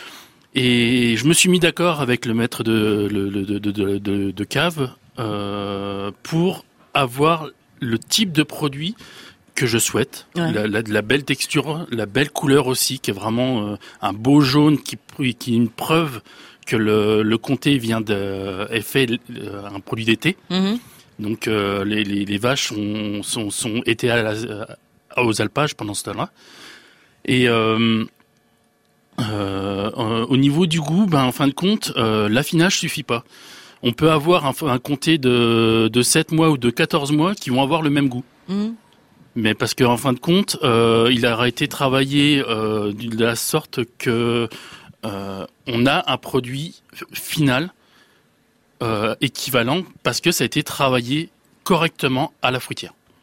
Et je me suis mis d'accord avec le maître de, le- le- de, de, de, de cave euh, pour avoir le type de produit que je souhaite.
Ouais.
La, la, la belle texture, la belle couleur aussi, qui est vraiment euh, un beau jaune, qui, qui est une preuve que le, le comté vient de, est fait euh, un produit d'été.
Mhm.
Donc euh, les, les, les vaches sont, sont, sont étaient à la, aux alpages pendant ce temps-là. Et euh, euh, euh, au niveau du goût, ben en fin de compte, euh, l'affinage suffit pas. On peut avoir un, un comté de, de sept mois ou de quatorze mois qui vont avoir le même goût.
Mhm.
Mais parce qu'en fin de compte, euh, il aura été travaillé euh, de la sorte que euh, on a un produit final euh, équivalent parce que ça a été travaillé correctement à la fruitière.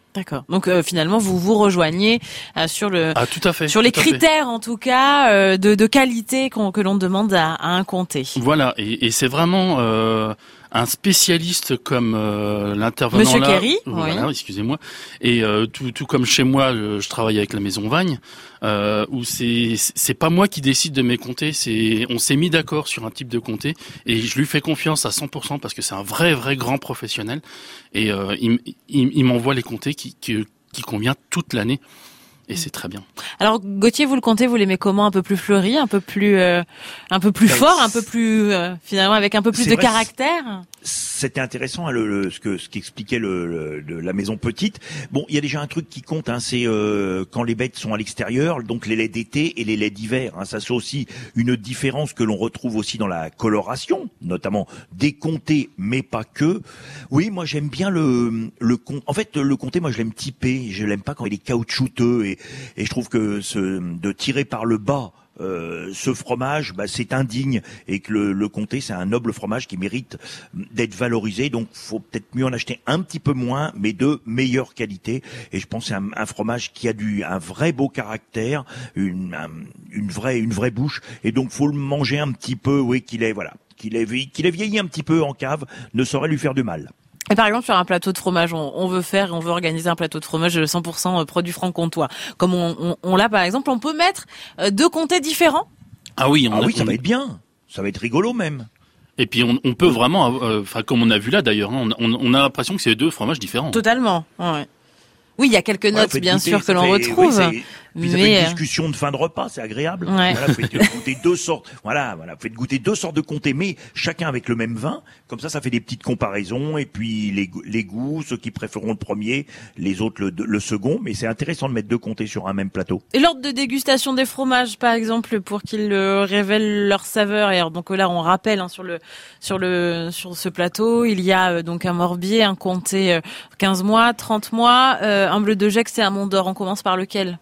D'accord. Donc euh, finalement, vous vous rejoignez euh, sur le
ah, tout à fait,
sur les
tout à fait.
critères en tout cas euh, de, de qualité qu'on, que l'on demande à, à un comté.
Voilà, et, et c'est vraiment euh, un spécialiste comme euh, l'intervenant
Monsieur
là.
Kerry,
Voilà,
oui.
excusez-moi. Et euh, tout, tout comme chez moi, je, je travaille avec la Maison Vagne, euh, où c'est c'est pas moi qui décide de mes comtés, c'est on s'est mis d'accord sur un type de comté et je lui fais confiance à cent pour cent parce que c'est un vrai vrai grand professionnel et euh, il, il, il m'envoie les comtés qui qui, qui convient toute l'année. Et c'est très bien.
Alors Gauthier, vous le comptez, vous l'aimez comment? Un peu plus fleuri, un peu plus, euh, un peu plus
Ben,
fort, un peu plus euh, finalement avec un peu plus
c'est
de
vrai,
caractère.
C'était intéressant hein, le, le, ce que ce qu'expliquait le, le, le la maison petite. Bon, il y a déjà un truc qui compte, hein, c'est euh, quand les bêtes sont à l'extérieur, donc les laits d'été et les laits d'hiver. Hein, ça c'est aussi une différence que l'on retrouve aussi dans la coloration, notamment des comtés, mais pas que. Oui, moi j'aime bien le le con. En fait, le comté, moi je l'aime typé. Je l'aime pas quand il est caoutchouteux et et je trouve que ce de tirer par le bas. Euh, ce fromage, bah, c'est indigne et que le, le comté, c'est un noble fromage qui mérite d'être valorisé. Donc, faut peut-être mieux en acheter un petit peu moins, mais de meilleure qualité. Et je pense que c'est un, un fromage qui a du un vrai beau caractère, une un, une vraie une vraie bouche. Et donc, faut le manger un petit peu, oui, qu'il ait voilà, qu'il ait qu'il ait vieilli un petit peu en cave, ne saurait lui faire du mal.
Et par exemple, sur un plateau de fromage, on, on veut faire, on veut organiser un plateau de fromage cent pour cent produit franc-comtois. Comme on, on, on l'a par exemple, on peut mettre euh, deux comtés différents.
Ah oui, on
ah
a,
oui, ça
on...
va être bien. Ça va être rigolo même.
Et puis on, on peut vraiment, enfin euh, comme on a vu là d'ailleurs, hein, on, on a l'impression que c'est deux fromages différents.
Totalement. Ouais. Oui, il y a quelques notes
ouais,
bien
goûter,
sûr que l'on
fait,
retrouve.
Oui, puis ça
mais
fait une discussion de fin de repas, c'est agréable.
Ouais.
Voilà, vous faites goûter deux sortes. Voilà, voilà, vous faites goûter deux sortes de comtés, mais chacun avec le même vin. Comme ça, ça fait des petites comparaisons et puis les, les goûts, ceux qui préféreront le premier, les autres le, le second. Mais c'est intéressant de mettre deux comtés sur un même plateau.
Et l'ordre de dégustation des fromages, par exemple, pour qu'ils euh, révèlent leur saveur. Et alors, donc là, on rappelle hein, sur le sur le sur ce plateau, il y a euh, donc un Morbier, un comté euh, quinze mois, trente mois, euh, un bleu de Gex et un Mont d'Or. On commence par lequel?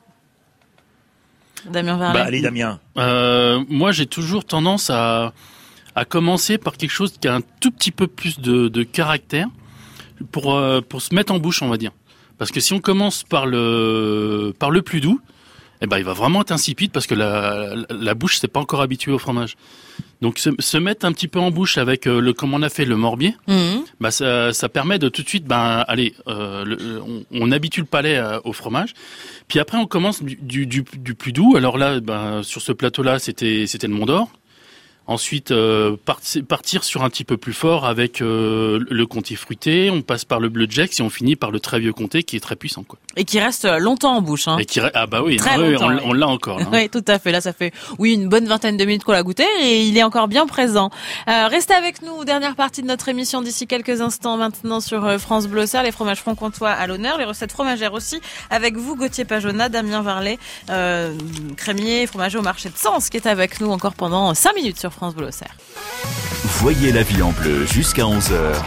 Damien Varlet.
Bah, allez, Damien.
Euh, moi, j'ai toujours tendance à, à commencer par quelque chose qui a un tout petit peu plus de, de caractère pour, euh, pour se mettre en bouche, on va dire. Parce que si on commence par le, par le plus doux, eh ben, il va vraiment être insipide parce que la, la, la bouche s'est pas encore habituée au fromage. Donc, se, se mettre un petit peu en bouche avec euh, le, comme on a fait le Morbier,
mmh.
bah, ça, ça permet de tout de suite, ben, allez, euh, le, on, on habitue le palais euh, au fromage. Puis après, on commence du, du, du, du plus doux. Alors là, ben, sur ce plateau-là, c'était, c'était le Mont d'Or. Ensuite, euh, partir, partir sur un petit peu plus fort avec euh, le comté fruité. On passe par le bleu de Gex et on finit par le très vieux comté qui est très puissant, quoi.
Et qui reste longtemps en bouche. Hein.
Et qui ah bah oui,
Très
oui,
longtemps,
on,
oui.
on l'a encore. Là, hein.
Oui, tout à fait. Là, ça fait oui une bonne vingtaine de minutes qu'on l'a goûté et il est encore bien présent. Euh, restez avec nous, dernière partie de notre émission d'ici quelques instants maintenant sur euh, France Bleu Auxerre, les fromages franc-comtois à l'honneur, les recettes fromagères aussi, avec vous Gauthier Pajona, Damien Varlet, euh, crémier, fromager au marché de Sens qui est avec nous encore pendant cinq minutes sur France Bleu Auxerre.
Voyez la vie en bleu jusqu'à onze heures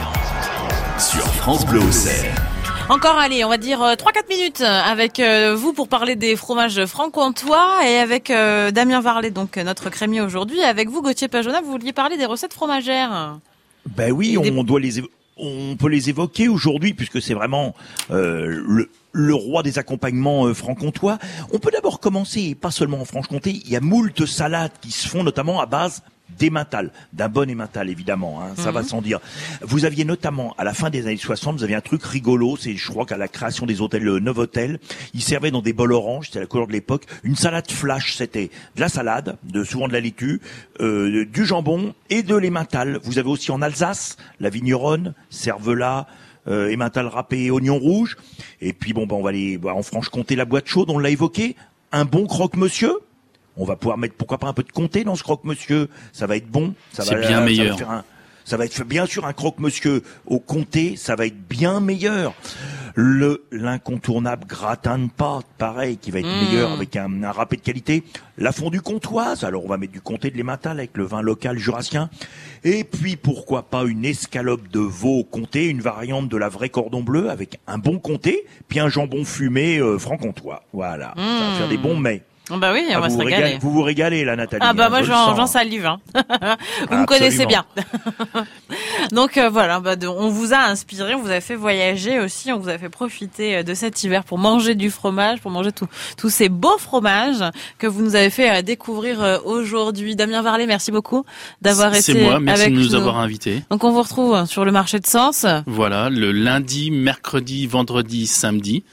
sur France Bleu Auxerre.
Encore, allez, on va dire euh, trois quatre minutes avec euh, vous pour parler des fromages franc-comtois et avec euh, Damien Varlet, donc notre crémier aujourd'hui. Avec vous, Gauthier Pajona, vous vouliez parler des recettes fromagères.
Ben oui, on des... doit les, évo- on peut les évoquer aujourd'hui puisque c'est vraiment euh, le le roi des accompagnements euh, franc-comtois. On peut d'abord commencer, et pas seulement en Franche-Comté, il y a moult salades qui se font notamment à base d'emmental, d'un bon emmental évidemment, hein, ça mmh. va sans dire. Vous aviez notamment, à la fin des années soixante, vous aviez un truc rigolo, c'est je crois qu'à la création des hôtels euh, Novotel, ils servaient dans des bols oranges, c'était la couleur de l'époque, une salade flash, c'était de la salade, de souvent de la laitue, euh, du jambon et de l'emmental. Vous avez aussi en Alsace, la vigneronne, cervelas, euh, emmental râpé, oignon rouge, et puis bon, ben on va aller bah, en Franche-Comté, la boîte chaude, on l'a évoqué, un bon croque-monsieur. On va pouvoir mettre, pourquoi pas, un peu de comté dans ce croque-monsieur. Ça va être bon. Ça
c'est
va,
bien
ça
meilleur.
Va faire un, ça va être bien sûr un croque-monsieur au comté. Ça va être bien meilleur. Le l'incontournable gratin de pâte, pareil, qui va être mmh. meilleur avec un, un râpé de qualité. La fondue comtoise. Alors on va mettre du comté de l'emmental avec le vin local jurassien. Et puis pourquoi pas une escalope de veau au comté, une variante de la vraie cordon bleu avec un bon comté, puis un jambon fumé euh, franc-comtois. Voilà. Mmh. Ça va faire des bons mets.
Bah oui, on
ah,
va
vous
se régaler.
régalez, vous vous régalez, là, Nathalie.
Ah bah
hein,
moi, j'en, j'en salive. Hein. Vous Absolument. Me connaissez bien. Donc euh, voilà, bah, de, on vous a inspiré, on vous a fait voyager aussi, on vous a fait profiter de cet hiver pour manger du fromage, pour manger tout, tous ces beaux fromages que vous nous avez fait euh, découvrir euh, aujourd'hui. Damien Varlet, merci beaucoup d'avoir
C'est
été
moi, merci
avec
de nous
nous.
avoir invités.
Donc on vous retrouve sur le marché de Sens.
Voilà, le lundi, mercredi, vendredi, samedi.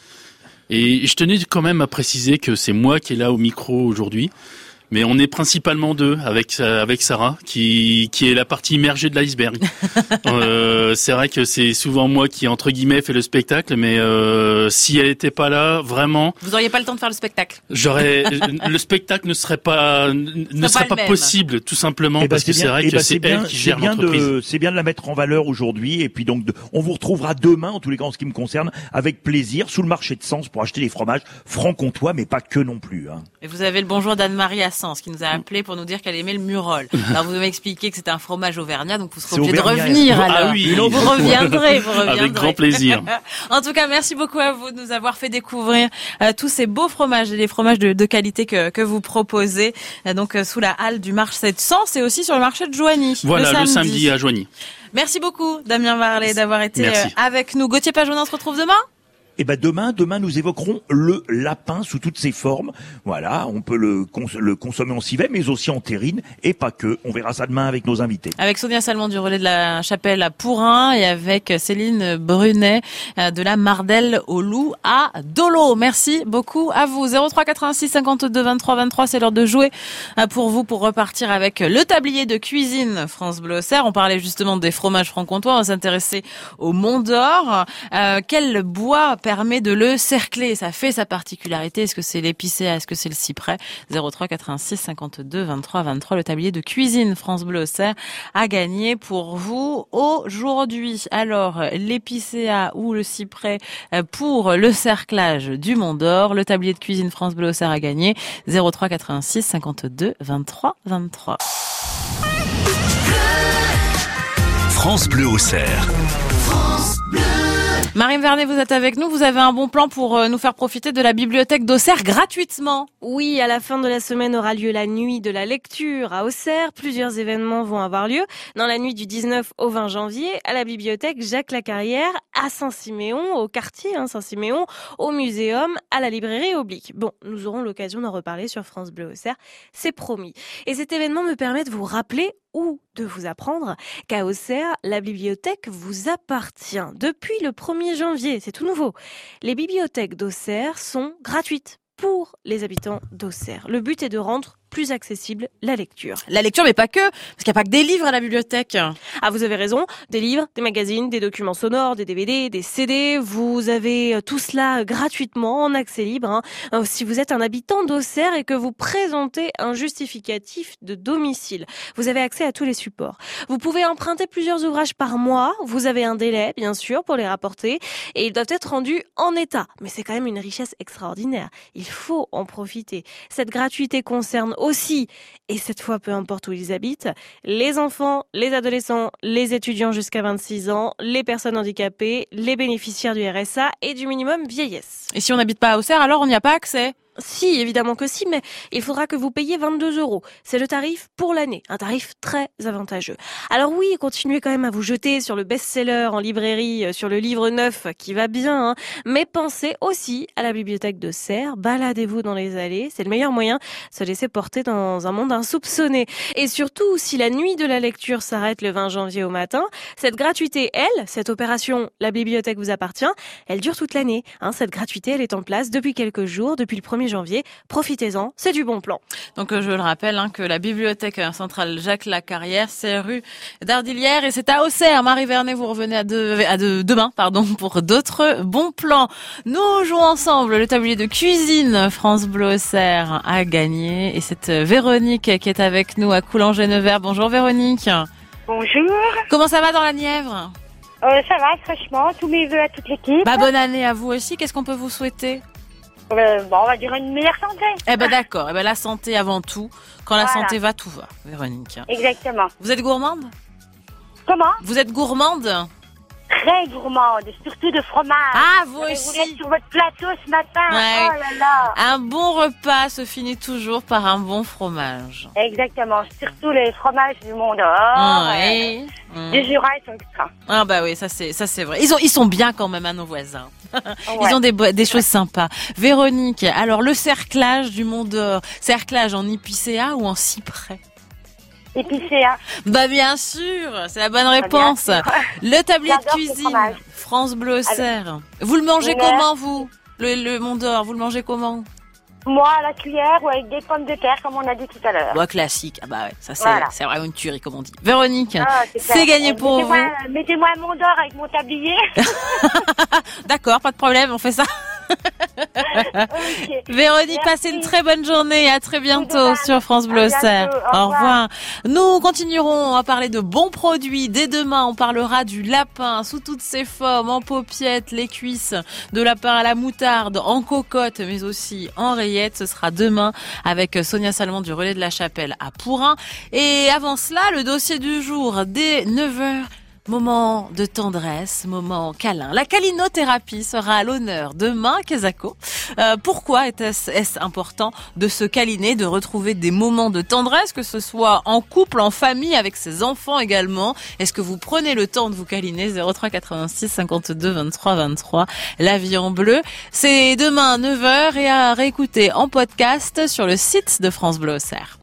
Et je tenais quand même à préciser que c'est moi qui est là au micro aujourd'hui. Mais on est principalement deux avec avec Sarah qui qui est la partie immergée de l'iceberg. euh, c'est vrai que c'est souvent moi qui entre guillemets fait le spectacle, mais euh, si elle était pas là, vraiment,
vous auriez pas le temps de faire le spectacle.
J'aurais le spectacle ne serait pas ne serait pas, pas possible, tout simplement,
eh ben
parce que c'est
bien,
vrai
eh
que
ben
c'est
bien,
elle qui gère
bien
l'entreprise.
De, c'est bien de la mettre en valeur aujourd'hui, et puis donc de, on vous retrouvera demain, en tous les cas en ce qui me concerne, avec plaisir sous le marché de Sens pour acheter des fromages franc-comtois, mais pas que non plus. Hein.
Et vous avez le bonjour d'Anne-Marie à Sens qui nous a appelé pour nous dire qu'elle aimait le Murol. Alors vous m'avez expliqué que c'était un fromage auvergnat, donc vous serez obligé de revenir. Alors.
Ah oui,
vous reviendrez, vous reviendrez.
Avec grand plaisir.
En tout cas, merci beaucoup à vous de nous avoir fait découvrir euh, tous ces beaux fromages et les fromages de, de qualité que, que vous proposez. Euh, donc euh, sous la halle du marché de Sens et aussi sur le marché de Joigny.
Voilà,
le
samedi,
samedi.
le samedi à Joigny.
Merci beaucoup, Damien Varlet, d'avoir été euh, avec nous. Gauthier Pajonat, on se retrouve demain.
Et ben demain, demain nous évoquerons le lapin sous toutes ses formes. Voilà, on peut le, cons- le consommer en civet, mais aussi en terrine, et pas que. On verra ça demain avec nos invités.
Avec Sonia Salmon du Relais de la Chapelle à Pourrin et avec Céline Brunet de la Mardelle au Loup à Dolo. Merci beaucoup à vous. zéro trois quatre-vingt-six cinquante-deux vingt-trois vingt-trois, c'est l'heure de jouer pour vous pour repartir avec le tablier de cuisine France Bleu Auxerre. On parlait justement des fromages franc-comtois, on va s'intéresser au Mont d'Or. Euh, quel bois permet de le cercler? Ça fait sa particularité. Est-ce que c'est l'épicéa? Est-ce que c'est le cyprès? zéro trois quatre-vingt-six cinquante-deux vingt-trois vingt-trois. Le tablier de cuisine France Bleu Auxerre a gagné pour vous aujourd'hui. Alors, l'épicéa ou le cyprès pour le cerclage du Mont d'Or. Le tablier de cuisine France Bleu Auxerre a gagné. zéro trois quatre-vingt-six cinquante-deux vingt-trois vingt-trois.
France Bleu Auxerre. France Bleu.
Marine Vernet, vous êtes avec nous. Vous avez un bon plan pour nous faire profiter de la bibliothèque d'Auxerre gratuitement.
Oui, à la fin de la semaine aura lieu la nuit de la lecture à Auxerre. Plusieurs événements vont avoir lieu. Dans la nuit du dix-neuf au vingt janvier, à la bibliothèque Jacques Lacarrière, à Saint-Siméon, au quartier hein, Saint-Siméon, au muséum, à la librairie Oblique. Bon, nous aurons l'occasion d'en reparler sur France Bleu Auxerre, c'est promis. Et cet événement me permet de vous rappeler ou de vous apprendre qu'à Auxerre, la bibliothèque vous appartient depuis le premier janvier. C'est tout nouveau. Les bibliothèques d'Auxerre sont gratuites pour les habitants d'Auxerre. Le but est de rendre plus accessible la lecture.
La lecture, mais pas que, parce qu'il n'y a pas que des livres à la bibliothèque.
Ah, vous avez raison, des livres, des magazines, des documents sonores, des D V D, des C D, vous avez tout cela gratuitement en accès libre. Hein. Si vous êtes un habitant d'Auxerre et que vous présentez un justificatif de domicile, vous avez accès à tous les supports. Vous pouvez emprunter plusieurs ouvrages par mois, vous avez un délai, bien sûr, pour les rapporter, et ils doivent être rendus en état. Mais c'est quand même une richesse extraordinaire. Il faut en profiter. Cette gratuité concerne aussi, et cette fois peu importe où ils habitent, les enfants, les adolescents, les étudiants jusqu'à vingt-six ans, les personnes handicapées, les bénéficiaires du R S A et du minimum vieillesse.
Et si on n'habite pas à Auxerre, alors on n'y a pas accès?
Si, évidemment que si, mais il faudra que vous payiez vingt-deux euros. C'est le tarif pour l'année, un tarif très avantageux. Alors oui, continuez quand même à vous jeter sur le best-seller en librairie, sur le livre neuf qui va bien, hein, mais pensez aussi à la bibliothèque d'Auxerre, baladez-vous dans les allées, c'est le meilleur moyen de se laisser porter dans un monde insoupçonné. Et surtout, si la nuit de la lecture s'arrête le vingt janvier au matin, cette gratuité, elle, cette opération « La bibliothèque vous appartient », elle dure toute l'année. Hein, cette gratuité, elle est en place depuis quelques jours, depuis le premier janvier. Profitez-en, c'est du bon plan.
Donc je le rappelle hein, que la bibliothèque centrale Jacques Lacarrière, c'est rue d'Ardilière et c'est à Auxerre. Marie Vernet, vous revenez à, de, à de, demain pardon, pour d'autres bons plans. Nous jouons ensemble le tablier de cuisine France Bleu Auxerre a gagné et c'est Véronique qui est avec nous à Coulangé-Nevers. Bonjour Véronique.
Bonjour.
Comment ça va dans la Nièvre?
euh, Ça va, franchement. Tous mes vœux à toute l'équipe.
Bah, bonne année à vous aussi. Qu'est-ce qu'on peut vous souhaiter?
Euh, bon, on va dire une meilleure santé.
Eh ben d'accord. Eh ben la santé avant tout. Quand la
voilà.
santé va, tout va, Véronique.
Exactement.
Vous êtes gourmande?
Comment?
Vous êtes gourmande?
très gourmande, surtout de fromage.
Ah, vous
J'aurais
aussi.
voulu être sur votre plateau ce matin.
Ouais.
Oh là là.
Un bon repas se finit toujours par un bon fromage.
Exactement, surtout les fromages du Mont d'Or.
Ah,
euh,
ouais.
Les Jura, ils sont extra.
Ah bah oui, ça c'est ça c'est vrai. Ils ont ils sont bien quand même à nos voisins. Ils
Ouais.
ont des bo- des choses sympas. Véronique, alors le cerclage du Mont d'Or, cerclage en épicéa ou en cyprès?
Épicéa.
Bah bien sûr, c'est la bonne
Ah, bien
réponse.
sûr.
Le tablier
J'adore
de
ce
cuisine,
fromage.
France Bleu Auxerre. Vous le mangez
Ouais.
comment vous? Le, le Mont d'Or, vous le mangez comment?
Moi, à la cuillère ou avec des pommes de terre, comme on a dit tout à l'heure.
Bah classique. Ah bah ouais, ça c'est
Voilà.
c'est vraiment une tuerie comme on dit. Véronique,
Ah,
c'est
clair.
gagné
Euh,
pour vous.
mettez-moi- Mettez-moi un Mont d'Or avec mon tablier.
D'accord, pas de problème, on fait ça.
Ok.
Véronique,
Merci.
passez une très bonne journée et à très bientôt
Bisous,
sur France
à
Bleu
bientôt.
Auxerre.
Au
Au
revoir.
revoir. Nous continuerons à parler de bons produits. Dès demain, on parlera du lapin sous toutes ses formes, en paupiètes, les cuisses, de lapin à la moutarde, en cocotte, mais aussi en rillettes. Ce sera demain avec Sonia Salmon du Relais de la Chapelle à Pourin. Et avant cela, le dossier du jour dès neuf heures. Moment de tendresse, moment câlin. La câlinothérapie sera à l'honneur demain, Kezako. Euh, pourquoi est-ce, est-ce important de se câliner, de retrouver des moments de tendresse, que ce soit en couple, en famille, avec ses enfants également? Est-ce que vous prenez le temps de vous câliner? zéro trois quatre-vingt-six cinquante-deux vingt-trois vingt-trois. La vie en bleu. C'est demain neuf heures et à réécouter en podcast sur le site de France Bleu Auxerre.